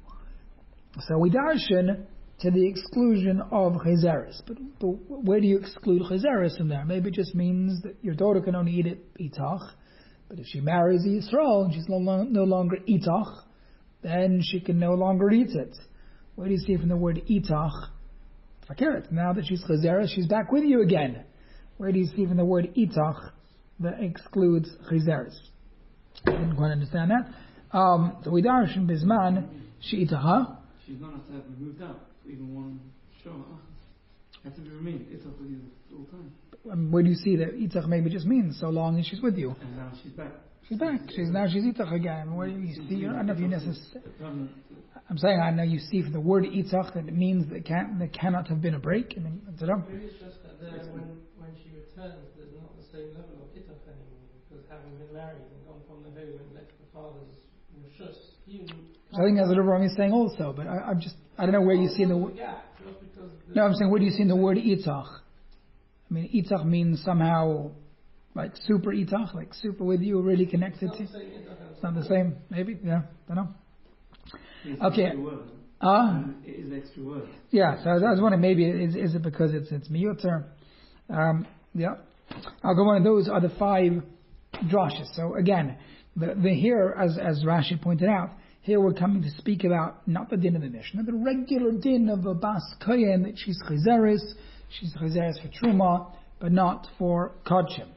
So we darshan to the exclusion of chezeres. But, but where do you exclude chezeres from there? Maybe it just means that your daughter can only eat it itach. But if she marries Yisrael and she's no, no longer itach, then she can no longer eat it. Where do you see from the word itach? Fakeret. Now that she's chezeres, she's back with you again. Where do you see from the word itach that excludes chezeres? I didn't quite understand that. Um, so we darshan bisman she itaha. She's not have to have moved out for even one show. Have to be remained itach with you all the time. Um, where do you see that itach maybe just means so long as she's with you? And now she's back. She's back. She's now she's itach again. Where do you see? I don't know if you necessarily. I'm saying I know you see from the word itach that it means that can there cannot have been a break. I mean, I don't know. Maybe it's just that there, when when she returns, there's not the same level of itach anymore because having been married and gone from the home and left the father's rishus. I think that's what Ram is saying also, but I, I'm just I don't know where you see in the word. No, I'm saying where do you see in the word itach? I mean, itach means somehow like super itach, like super with you, really connected to. It's not the same, maybe. Yeah, I don't know. It's okay. Ah, uh, it is extra word. Yeah, so I was wondering maybe is is it because it's it's miyuter? Um, yeah, I'll go on. Those are the five drashes. So again, the the here as as Rashi pointed out. Here we're coming to speak about not the din of the Mishnah, the regular din of a bas kohen that she's chezeres, she's chezeres for truma, but not for kodshim.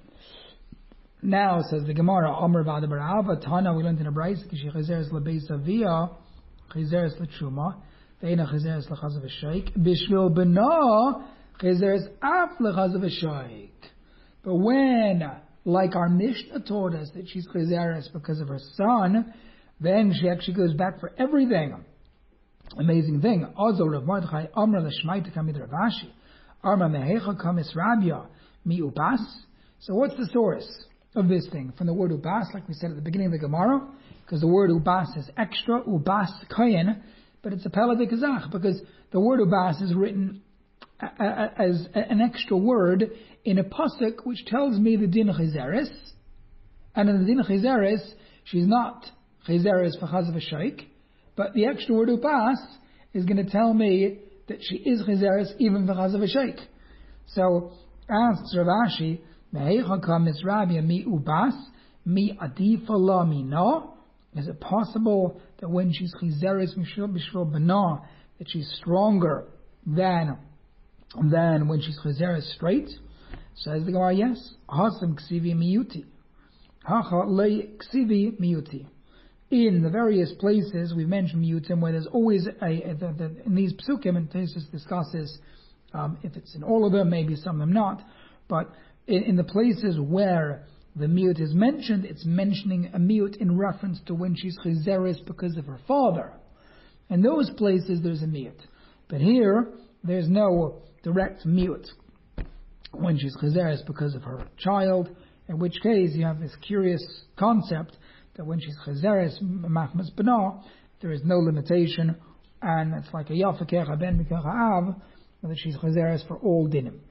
Now says the Gemara, Omer v'ada barava Tana, we learned in a brayz, she chezeres lebeis avia, chezeres letruma, ve'ena chezeres lechazav v'shaik, bishvil b'na chezeres af lechazav v'shaik. But when, like our Mishnah taught us that she's chezeres because of her son, then she actually goes back for everything. Amazing thing. Also, Rav Mordechai Amra l'shmaita kamid Rav Ashi Amra mehecha kamis rabia mi ubas. So what's the source of this thing? From the word ubas, like we said at the beginning of the Gemara, because the word ubas is extra, ubas kohen, but it's a pella v'kazach, because the word ubas is written as an extra word in a pasuk which tells me the din chezeres, and in the din chezeres, she's not chezeres for chazav v'shaik, but the extra word ubas is going to tell me that she is chezeres even for chazav v'shaik. So asks Rav Ashi, mehecha kamis rabia mi ubas mi adifa la mina. Is it possible that when she's chezeres mishul b'shvil b'na that she's stronger than than when she's chezeres straight? Says the Gemara, yes. Hasam ksivi miyuti. Hacha le ksivi miyuti. In the various places we've mentioned miyutim, where there's always a, a the, the, in these psukim, and Tesis discusses um, if it's in all of them, maybe some of them not, but in, in the places where the miyut is mentioned, it's mentioning a miyut in reference to when she's chezeres because of her father. In those places there's a miyut, but here there's no direct miyut when she's chezeres because of her child. In which case you have this curious concept that when she's chezeres machmas b'na, there is no limitation, and it's like a yafakecha ben mikecha av, that she's chezeres for all dinim.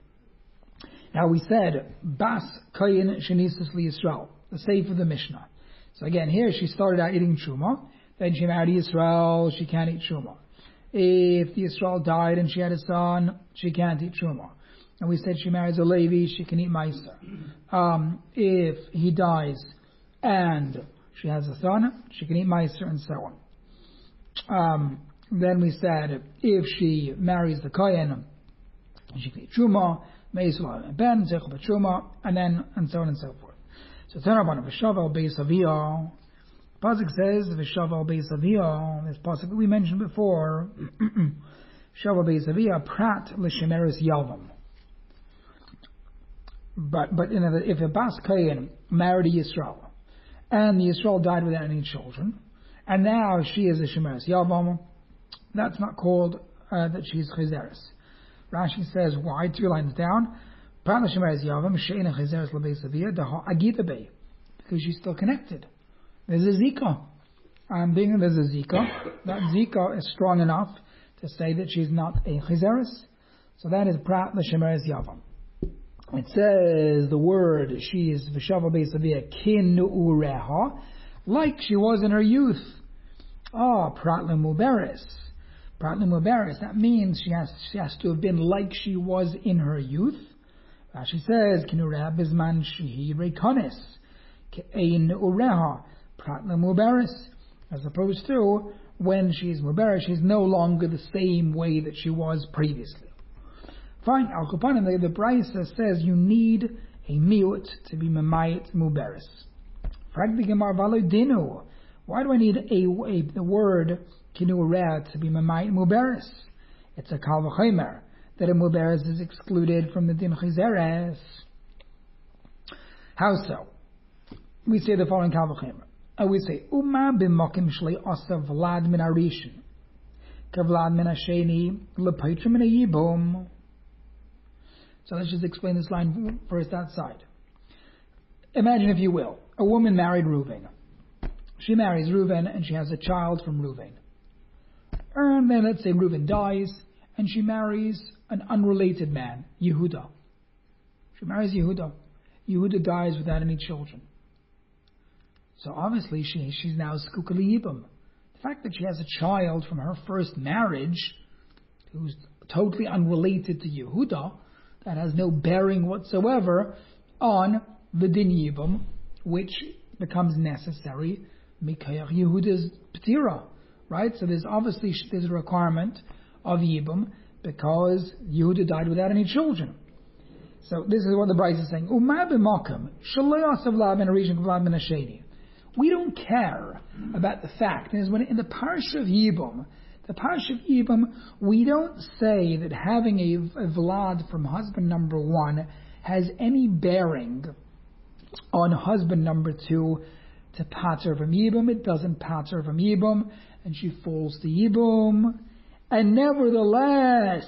Now we said bas koyin shenisus li Yisrael, the seif of the Mishnah. So again, here she started out eating truma, then she married Yisrael, she can't eat truma. If the Yisrael died and she had a son, she can't eat truma. And we said she marries a Levi, she can eat meiser. Um, if he dies and she has a son, she can eat meiser, and so on. Um, then we said if she marries the kohen, she can eat truma, meiser ben zechel b'truma, and then and so on and so forth. So turn up on v'shaval beis aviyah. Pasuk says v'shaval beis aviyah. This pasuk that we mentioned before. Shaval beis aviyah prat l'shemeres yavam. But but in a, if a bas kohen married a Yisrael, and the Yisrael died without any children, and now she is a shemeres yavam, that's not called uh, that she's chezeres. Rashi says why? Two lines down. Prat l'shemeres yavam she'ena chizeres lebeis avia daha agita bei, because she's still connected. There's a zika. I'm thinking there's a zika. That zika is strong enough to say that she's not a chizeres. So that is prat l'shemeres yavam. It says the word she is v'shava beis avia kin ureha, like she was in her youth. Ah, prat l'muberes. Prat l'muberes. That means she has she has to have been like she was in her youth. Rashi says kin ureha bizman shehi rekonis ke'ein ureha prat l'muberes, as opposed to when she's muberes, she's no longer the same way that she was previously. Fine, Al Kupanim, the, the Brisa says you need a miut to be memayit muberes. Frag the Gemara v'alo dinu. Why do I need a, a the word kinu rea to be memayit muberes? It's a kal v'chomer that a muberes is excluded from the din chizeres. How so? We say the following kal v'chomer. Uh, we say uma b'mokim shlei asa vlad min arishin kavlad min asheni lepaitrim min ayibum. So let's just explain this line first outside. Imagine, if you will, a woman married Reuven. She marries Reuven and she has a child from Reuven. And then let's say Reuven dies and she marries an unrelated man, Yehuda. She marries Yehuda. Yehuda dies without any children. So obviously she, she's now skukali yibum. The fact that she has a child from her first marriage who's totally unrelated to Yehuda, that has no bearing whatsoever on the din yibum, which becomes necessary mikayach Yehuda's ptira, right? So there's obviously there's a requirement of yibum because Yehuda died without any children. So this is what the Brisa is saying. Uma b'makom shalei asav la ben arishin kavlad ben asheni. We don't care about the fact. Is when in the parsha of yibum. The Parsha of Yibum, we don't say that having a, a Vlad from husband number one has any bearing on husband number two to pater from Yibum. It doesn't pater from Yibum, and she falls to Yibum. And nevertheless,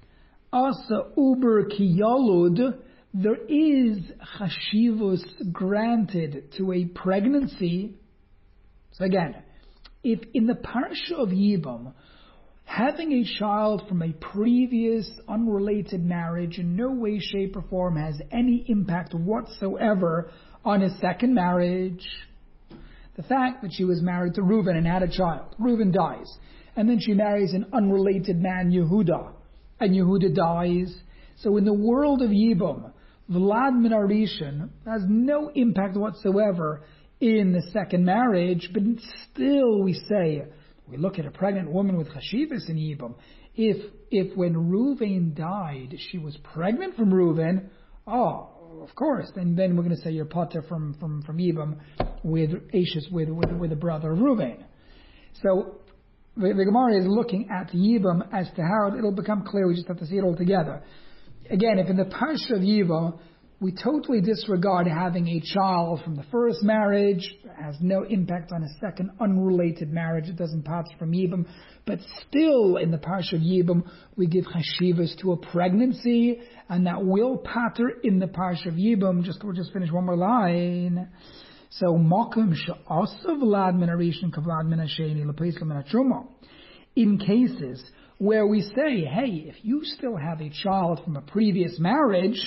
asa uber ki yalud, there is chashivus granted to a pregnancy. So again, if in the Parsha of Yibum, having a child from a previous unrelated marriage in no way, shape, or form has any impact whatsoever on his second marriage, the fact that she was married to Reuven and had a child, Reuven dies, and then she marries an unrelated man, Yehuda, and Yehuda dies. So in the world of Yibum, Vlad min Arishin has no impact whatsoever in the second marriage, but still we say, we look at a pregnant woman with chashivas in Yibum. If if when Reuven died, she was pregnant from Reuven, oh, of course, then then we're going to say you're pater from from from Yibum with Ashes with with with the brother of Reuven. So the, the Gemara is looking at Yibum as to how it'll become clear. We just have to see it all together. Again, if in the Parsha of Yibum we totally disregard having a child from the first marriage, it has no impact on a second unrelated marriage, it doesn't pass from Yibum, but still in the Parsha of Yibum we give chashivas to a pregnancy, and that will pater in the Parsha of Yibum. Just we'll just finish one more line. So makom she'asa vlad min arishin kavlad min asheni lepeisla min hatruma. In cases where we say, hey, if you still have a child from a previous marriage,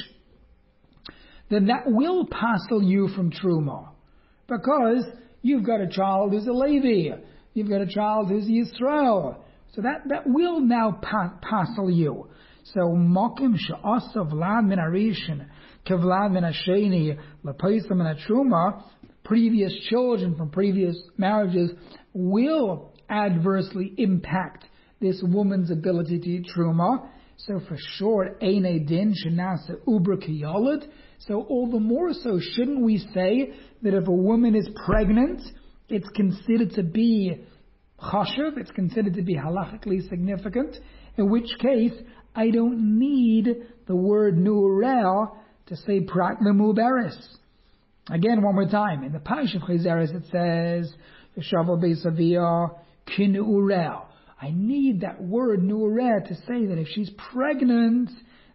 then that will passel you from Truma. Because you've got a child who's a Levi, you've got a child who's Yisrael. So that, that will now pa- passel you. So, Mokim she'asa vlad min arishin kevlad min asheni lepaisa min Truma, previous children from previous marriages will adversely impact this woman's ability to eat Truma. So for sure, Eine Din Shenasa Ubra Kiyalad. So all the more so, shouldn't we say that if a woman is pregnant, it's considered to be chashav, it's considered to be halachically significant, in which case I don't need the word nu'ureh to say prat lemuberes. Again, one more time, in the Parsha of Chizeres it says, Yeshaval Beisaviyah kin ureh. I need that word nu'ureh to say that if she's pregnant,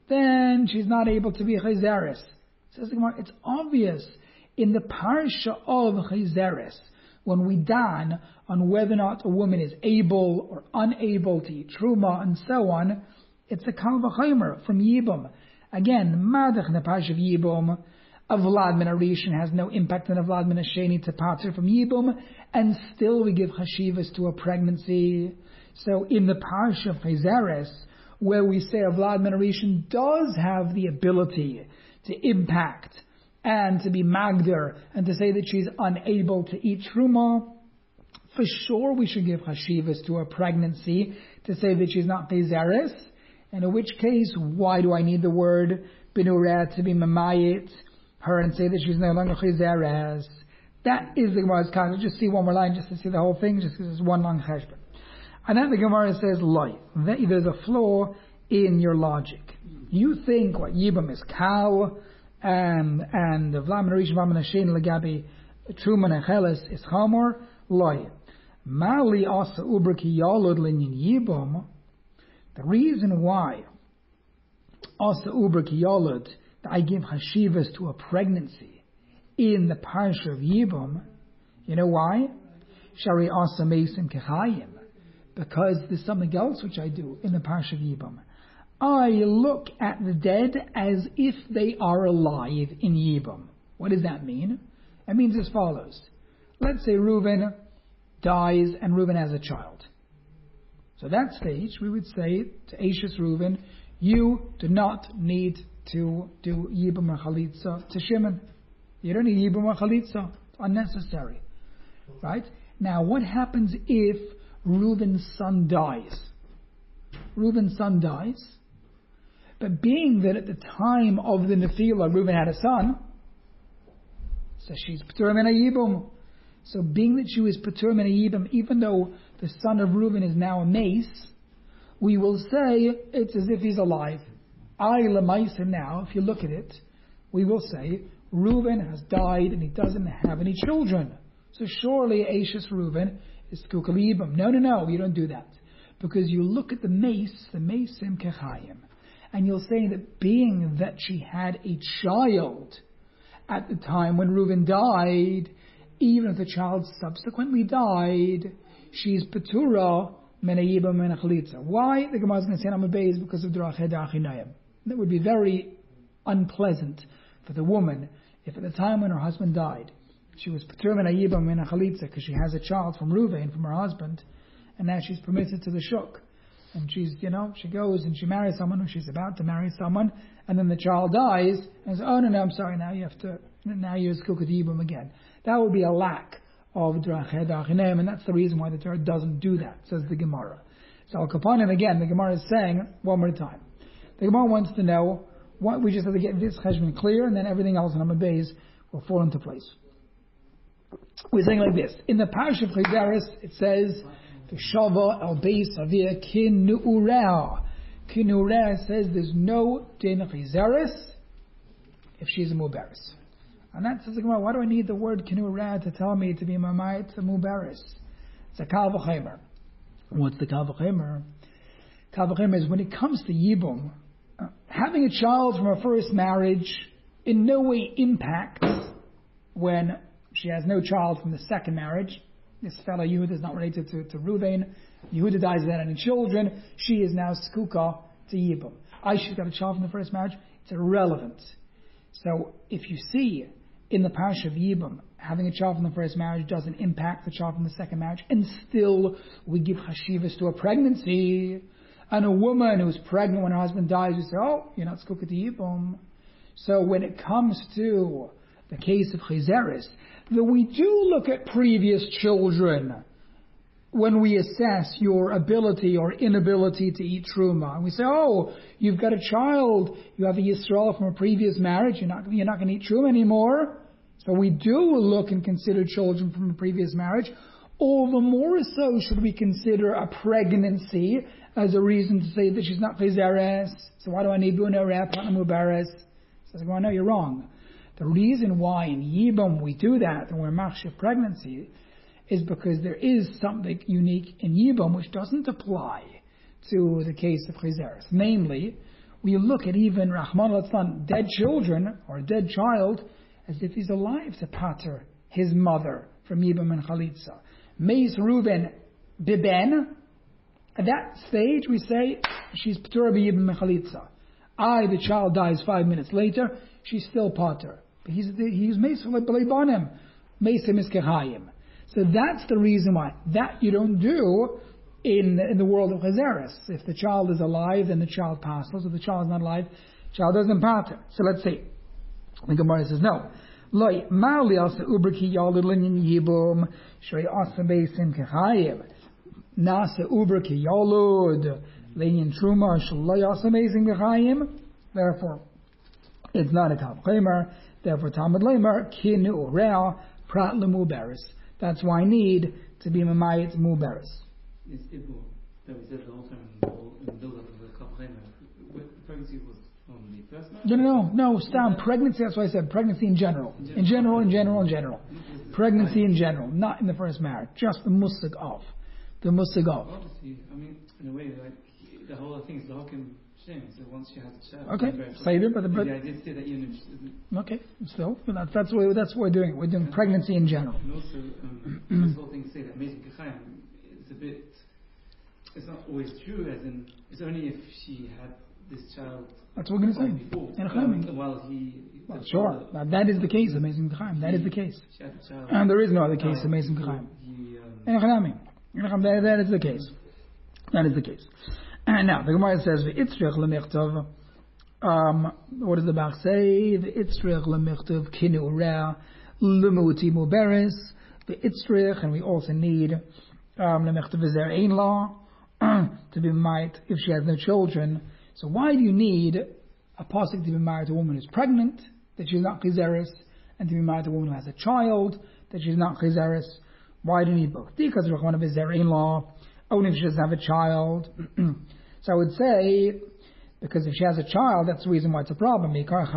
then she's not able to be Chayzeres. Says the Gemara, it's obvious in the parsha of Chayzeres, when we dan on whether or not a woman is able or unable to eat truma and so on, it's a kal v'chomer from Yibum. Again, Mardach in the parsha of Yibum, Avlad min Arishin has no impact on Avlad min Asheni to pater from Yibum, and still we give chashivas to a pregnancy. So in the parsha of Chayzeres, where we say Avlad min Arishin does have the ability to impact and to be magder and to say that she's unable to eat truma, for sure we should give chashivas to a pregnancy to say that she's not Chayzeres. And in which case, why do I need the word binureh to be mamayit her and say that she's no longer Chayzeres? That is the Gemara's kind. Just see one more line, just to see the whole thing, just because it's one long cheshbon. And then the Gemara says, "Loi, there's a flaw in your logic. You think what Yibam is cow, and and the Vlam Rish Vlam Nashin Legabi Truman and Cheles is Chamor. Loi, Mali Asa Ubraki Yalod Linyin Yibam. The reason why Asa Ubraki Yalod that I give hashivas to a pregnancy in the parsha of Yibam, you know why? Shari Asa Mason Kechayim. Because there's something else which I do in the parsha of Yibam. I look at the dead as if they are alive in Yibam. What does that mean? It means as follows. Let's say Reuven dies and Reuven has a child. So at that stage, we would say to Ashes Reuven, you do not need to do Yibam or Chalitza to Shimon. You don't need Yibam or Chalitza. It's unnecessary. Right? Now, what happens if Reuven's son dies? Reuven's son dies, but being that at the time of the Nefila, Reuven had a son, so she's P'tur min Yibam. So being that she was P'tur min Yibam, even though the son of Reuven is now a mace, we will say it's as if he's alive. I lemaisa now, if you look at it, we will say Reuven has died and he doesn't have any children. So surely Ashes Reuven is Kukal Yibam. No, no, no, you don't do that. Because you look at the mace, the mace Kechayim, and you'll say that being that she had a child at the time when Reuven died, even if the child subsequently died, she's Petura Mena Yibam Mena Chalitza. Why? The Gemara is going to say Amud Beis because of Drachei Dachinayim. That would be very unpleasant for the woman if at the time when her husband died, she was Petura Mena Yibam Mena Chalitza because she has a child from Reuven, from her husband, and now she's permitted to the shuk. And she's, you know, she goes and she marries someone, or she's about to marry someone, and then the child dies, and says, oh no, no, I'm sorry, now you have to, now you're Zkukot Yibam again. That would be a lack of Drachei Dachinayim, and that's the reason why the Torah doesn't do that, says the Gemara. So Al Kapanim, again, the Gemara is saying, one more time. The Gemara wants to know, what, we just have to get this cheshbon clear, and then everything else in Amud Beis will fall into place. We're saying like this. In the Parsha of Chayzeres, it says, V'shava al beis avia kin nu'ureh. Kin nu'ureh says there's no din of Chayzeres if she's a muberes. And that says, why do I need the word kin nu'ureh to tell me to be mamayit to muberes? It's a kal v'chomer. What's the kal v'chomer? Kal v'chomer is when it comes to Yibum, uh, having a child from her first marriage in no way impacts when she has no child from the second marriage. This fellow Yehuda is not related to, to Reuven. Yehuda dies without any children. She is now skuka to Yibam. I, she's got a child from the first marriage. It's irrelevant. So if you see in the parsha of Yibam, having a child from the first marriage doesn't impact the child from the second marriage, and still we give chashivas to a pregnancy, and a woman who's pregnant when her husband dies, we say, oh, you're not skuka to Yibam. So when it comes to the case of Chayzeres, that we do look at previous children when we assess your ability or inability to eat truma. And we say, oh, you've got a child, you have a Yisrael from a previous marriage, you're not, you're not going to eat truma anymore. So we do look and consider children from a previous marriage. All the more so should we consider a pregnancy as a reason to say that she's not Chayzeres. So why do I need Bunareh, Patna Mubares? Says, well, no, you're wrong. The reason why in Yibam we do that, and we're machshir pregnancy, is because there is something unique in Yibam which doesn't apply to the case of Chayzeres. Namely, we look at even Rahman al dead children or a dead child as if he's alive to pater his mother from Yibam and Chalitza. Meis Reuben Biben, at that stage we say she's Patur Yibam and Chalitza. I, the child dies five minutes later, she's still pater. But he's he's Meis Bleibanim, Meisim Iskechayim. So that's the reason why. That you don't do in, in the world of Chazeres. If the child is alive, then the child passes. If the child is not alive, the child doesn't pater. So let's see. The Gemara says, no. Loi, ma'ali asa ubriki yalud linyan yibum, shrei asa beisim kechayim. Nasa ubriki yalud linyan truma, shaloi asa beisim kechayim. Therefore, it's not a Kav Chaymer. Therefore, Talmud Leimer, kinu urea, prat lemuberis. That's why I need to be mamayit muberis. This Ibu that we said the whole time in the, whole, in the build-up of the Kav Chaymer, the pregnancy was from the first marriage? No, no, no, no, stop. Pregnancy, that's why I said pregnancy in general. In general, in general, in general. Pregnancy in general, not in the first marriage. Just the musig of. The musig of. Obviously, I mean, in a way, like, the whole thing is the Hakim Shem, so once she has a child. Okay, Seder, but the. But, yeah, I did say that even if she okay, still, that's, that's, what, that's what we're doing. We're doing pregnancy in general. And also, um, this whole thing say that Mezim Kechayim is a bit. It's not always true, as in, it's only if she had this child. That's what we're going to say. Before, In um, while he. Well, sure. Now, that is the case, Amazing Chaim. That is the case. She had a child. And there is no other case, Amazing Chaim. That is the case. That is the case. And now, the Gemara says, V'itzrich l'michtov. Um, what does the Bach say? V'itzrich l'michtov kinu rea l'muti muberis. V'itzrich, and we also need um, l'michtov is there ein law to be might if she has no children. So why do you need a pasuk to be married to a woman who's pregnant, that she's not chizeres, and to be married to a woman who has a child, that she's not chizeres? Why do you need both? Because one of his in law, only if she doesn't have a child. So I would say, because if she has a child, that's the reason why it's a problem.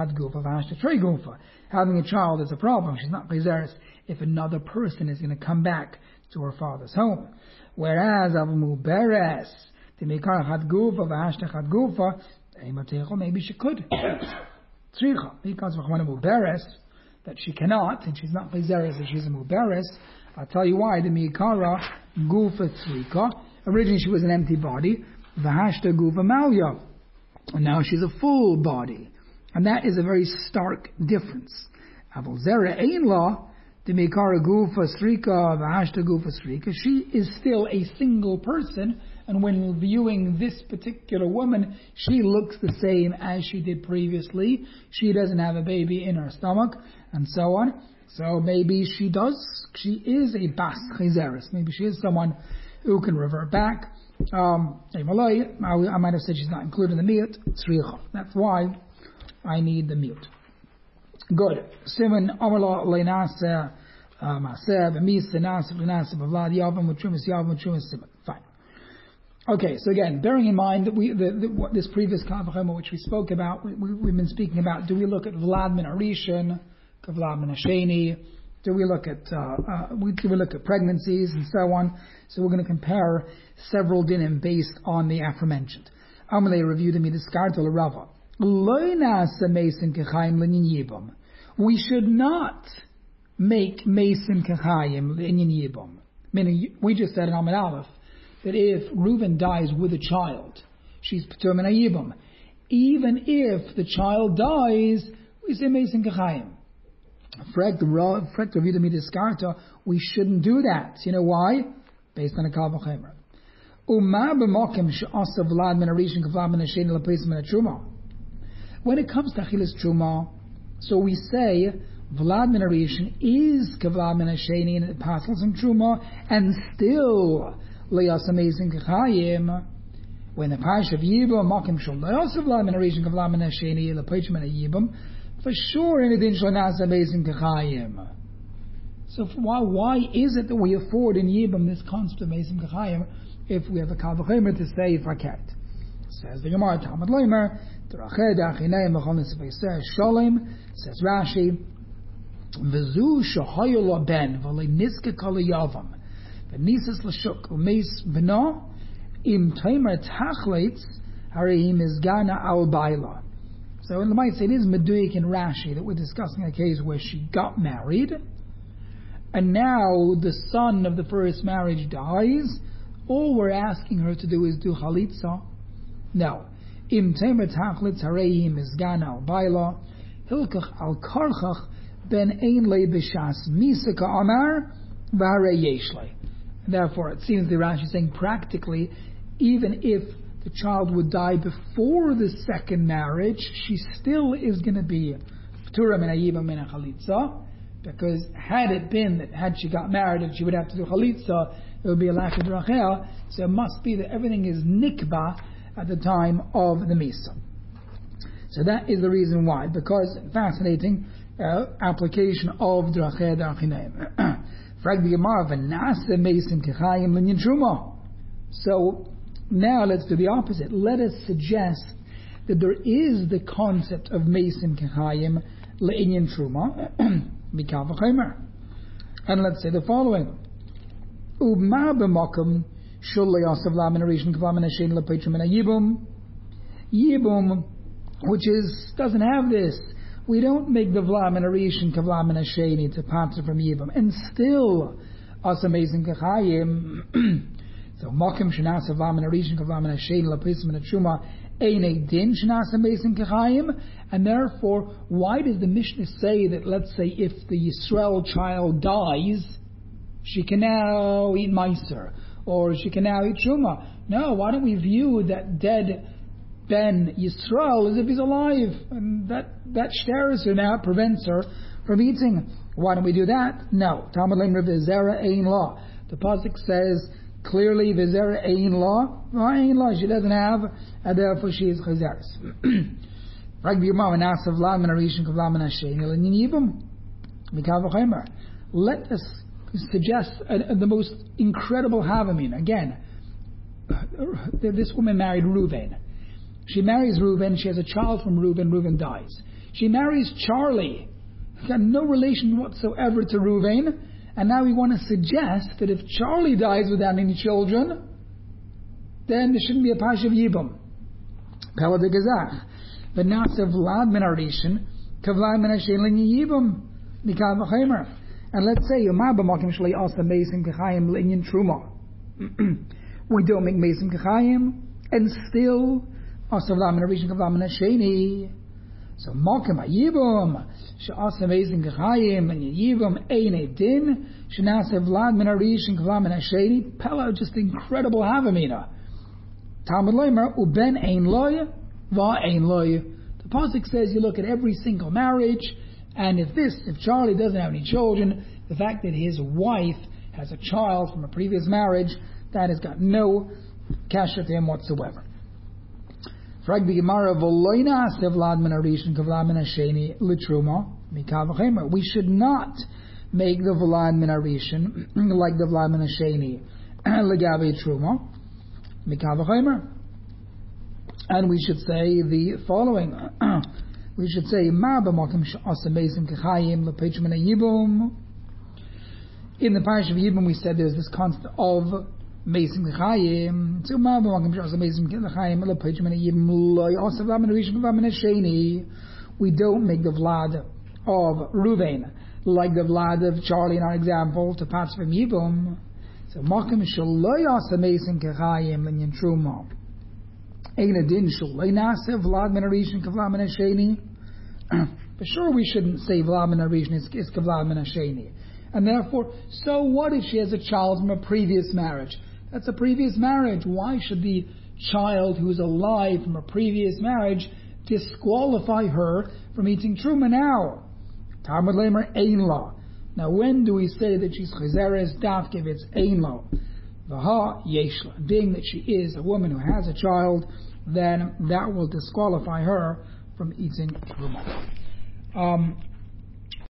Having a child is a problem. She's not chizeres if another person is going to come back to her father's home. Whereas Avu Beres, the Mikar Had Gufa, Vashta Had Gufa, maybe she could. Tzricha, because of Avu Beres, that she cannot, and she's not Chizeres if she's a Muberes. I'll tell you why. The Mikara Gufa Tzricha, originally she was an empty body, Vashta Gufa Malya, and now she's a full body. And that is a very stark difference. Avu Zera Ein La, the Mikara Gufa Srika, Vashta Gufa Srika, she is still a single person, and when viewing this particular woman, she looks the same as she did previously. She doesn't have a baby in her stomach, and so on. So maybe she does, she is a Bas Chizeres. Maybe she is someone who can revert back. Um, I might have said she's not included in the miyut. Tzricha. That's why I need the miyut. Good. Simon Amala Leinasa Maseb Misa Nasib Nasib Vlad Yavam Muchumis Yavam Muchumis Simon. Fine. Okay, so again, bearing in mind that we the, the, what, this previous Kavachema which we spoke about, we, we, we've been speaking about, do we look at Vlad Min Arishan, Vlad Min Asheni, do we look at uh, uh, we, do we look at pregnancies and so on? So we're going to compare several dinim based on the aforementioned. Amalei reviewed the Midiskarto Rava. We should not make Mason Kachayim Linyan Yibam. Meaning, we just said in Amid Aleph that if Reuven dies with a child, she's Patur Min Yibam. Even if the child dies, we say Mason Kachayim. We shouldn't do that. You know why? Based on a Kal V'Chemer. When it comes to Achilas Truma, so we say Vlad Min Arishan is Kavlad Min Asheni and it passes in Truma, and still Le'as Amazing Kachayim. When the Pash of Yibam Makim Shul Le'as Vlad Min Arishan Kavlad Min Asheni Le'Pech Min Yibam, for sure in Adin Shlonas Amazing Kachayim. So why why is it that we afford in Yibam this concept of Amazing Kachayim if we have a Kal V'Chemer to say if I can't? Says the Gemara Talmud Leimer. Says Rashi, V'zu shahayula ben v'le niska kalayavam v'nisas l'shuk v'meis v'na im taimer tachleitz Harei Mizgana al Baila. So in the might say it is Meduik and Rashi that we're discussing a case where she got married, and now the son of the first marriage dies. All we're asking her to do is do chalitza. No. Im temer tachlitz harei mizgana al baila hilkach al karchach ben ein le b'shas misa ka'amar v'harei yesh le. Therefore, it seems the Rashi is saying practically, even if the child would die before the second marriage, she still is going to be p'tura min hayibam min chalitza, because had it been that had she got married and she would have to do chalitza, it would be a lack of drachel. So it must be that everything is nikba at the time of the misa. So that is the reason why, because fascinating uh, application of drachel drachinaim. So now let's do the opposite. Let us suggest that there is the concept of Mesim Kechayim le'inyan truma mikal v'chaymer. And let's say the following: U'ma b'makom shul le'asav la min harishon k'vla min hashen le'peitrim min ha'yibum. Yibum, which is doesn't have this. We don't make the vla min harishon k'vla min hasheni to pater from yibum, and still asa Mesim Kechayim. So makom shenasav la min harishon k'vla min hasheni le'peitrim min ha'truma ein din shenasa Mesim Kechayim. And therefore, why does the Mishnah say that, let's say, if the Yisrael child dies, she can now eat Meiser, or she can now eat Truma? No, why don't we view that dead Ben Yisrael as if he's alive, and that that shtaris her now prevents her from eating? Why don't we do that? No. Talmud Leim Rav Zera Ein Law. The pasuk says clearly, V'zera Ein Law. Ein Law. She doesn't have, and therefore she is Chazeres. Let us suggest uh, the most incredible Havamin. Again, this woman married Reuven. She marries Reuven, she has a child from Reuven, Reuven dies. She marries Charlie, got no relation whatsoever to Reuven, and now we want to suggest that if Charlie dies without any children, then there shouldn't be a Pash of Yibum. Pella de Gazach. But not to Vlad min harishin, kavlad min hashen l'nyibum mikal v'chaymer. And let's say Yomah b'makim shlei asa Mesim Kechayim l'inyan truma. We don't make Mesim Kechayim, and still asa Vlad min harishin kavlad min hasheni. So makim ha'yibum she'asa Mesim Kechayim l'nyibum ein din she'nasa Vlad min harishin kavlad min hasheni. Pella, just incredible havamina. Talmud Leimer uben ein loy. The pasuk says you look at every single marriage, and if this, if Charlie doesn't have any children, the fact that his wife has a child from a previous marriage, that has got no kasher to him whatsoever. We should not make the Vlad min harishin like the Vlad min hasheni legabe truma mikal v'chaymer. And we should say the following. We should say, Ma b'makom she'asa Mesim Kechayim le'peitrim min ha'yibum. In the parish of Yibum, we said there's this concept of Mesim Kechayim. So, Ma b'makom she'asa Mesim Kechayim le'peitrim min ha'yibum lo'yasa v'la min harishon v'la min hasheni. We don't make the Vlad of Reuven like the Vlad of Charlie in our example to pass from Yibum. So, makom she'lo'yasa Mesim Kechayim l'nyan truma. For sure we shouldn't say Vlad min harishin is kavlad min hasheni. And therefore, so what if she has a child from a previous marriage? That's a previous marriage. Why should the child who is alive from a previous marriage disqualify her from eating truma now? Talmud Leimer ein law. Now when do we say that she's chazeres dafke if it's ein law? Vaha yeshla. Being that she is a woman who has a child, then that will disqualify her from eating truma. Um,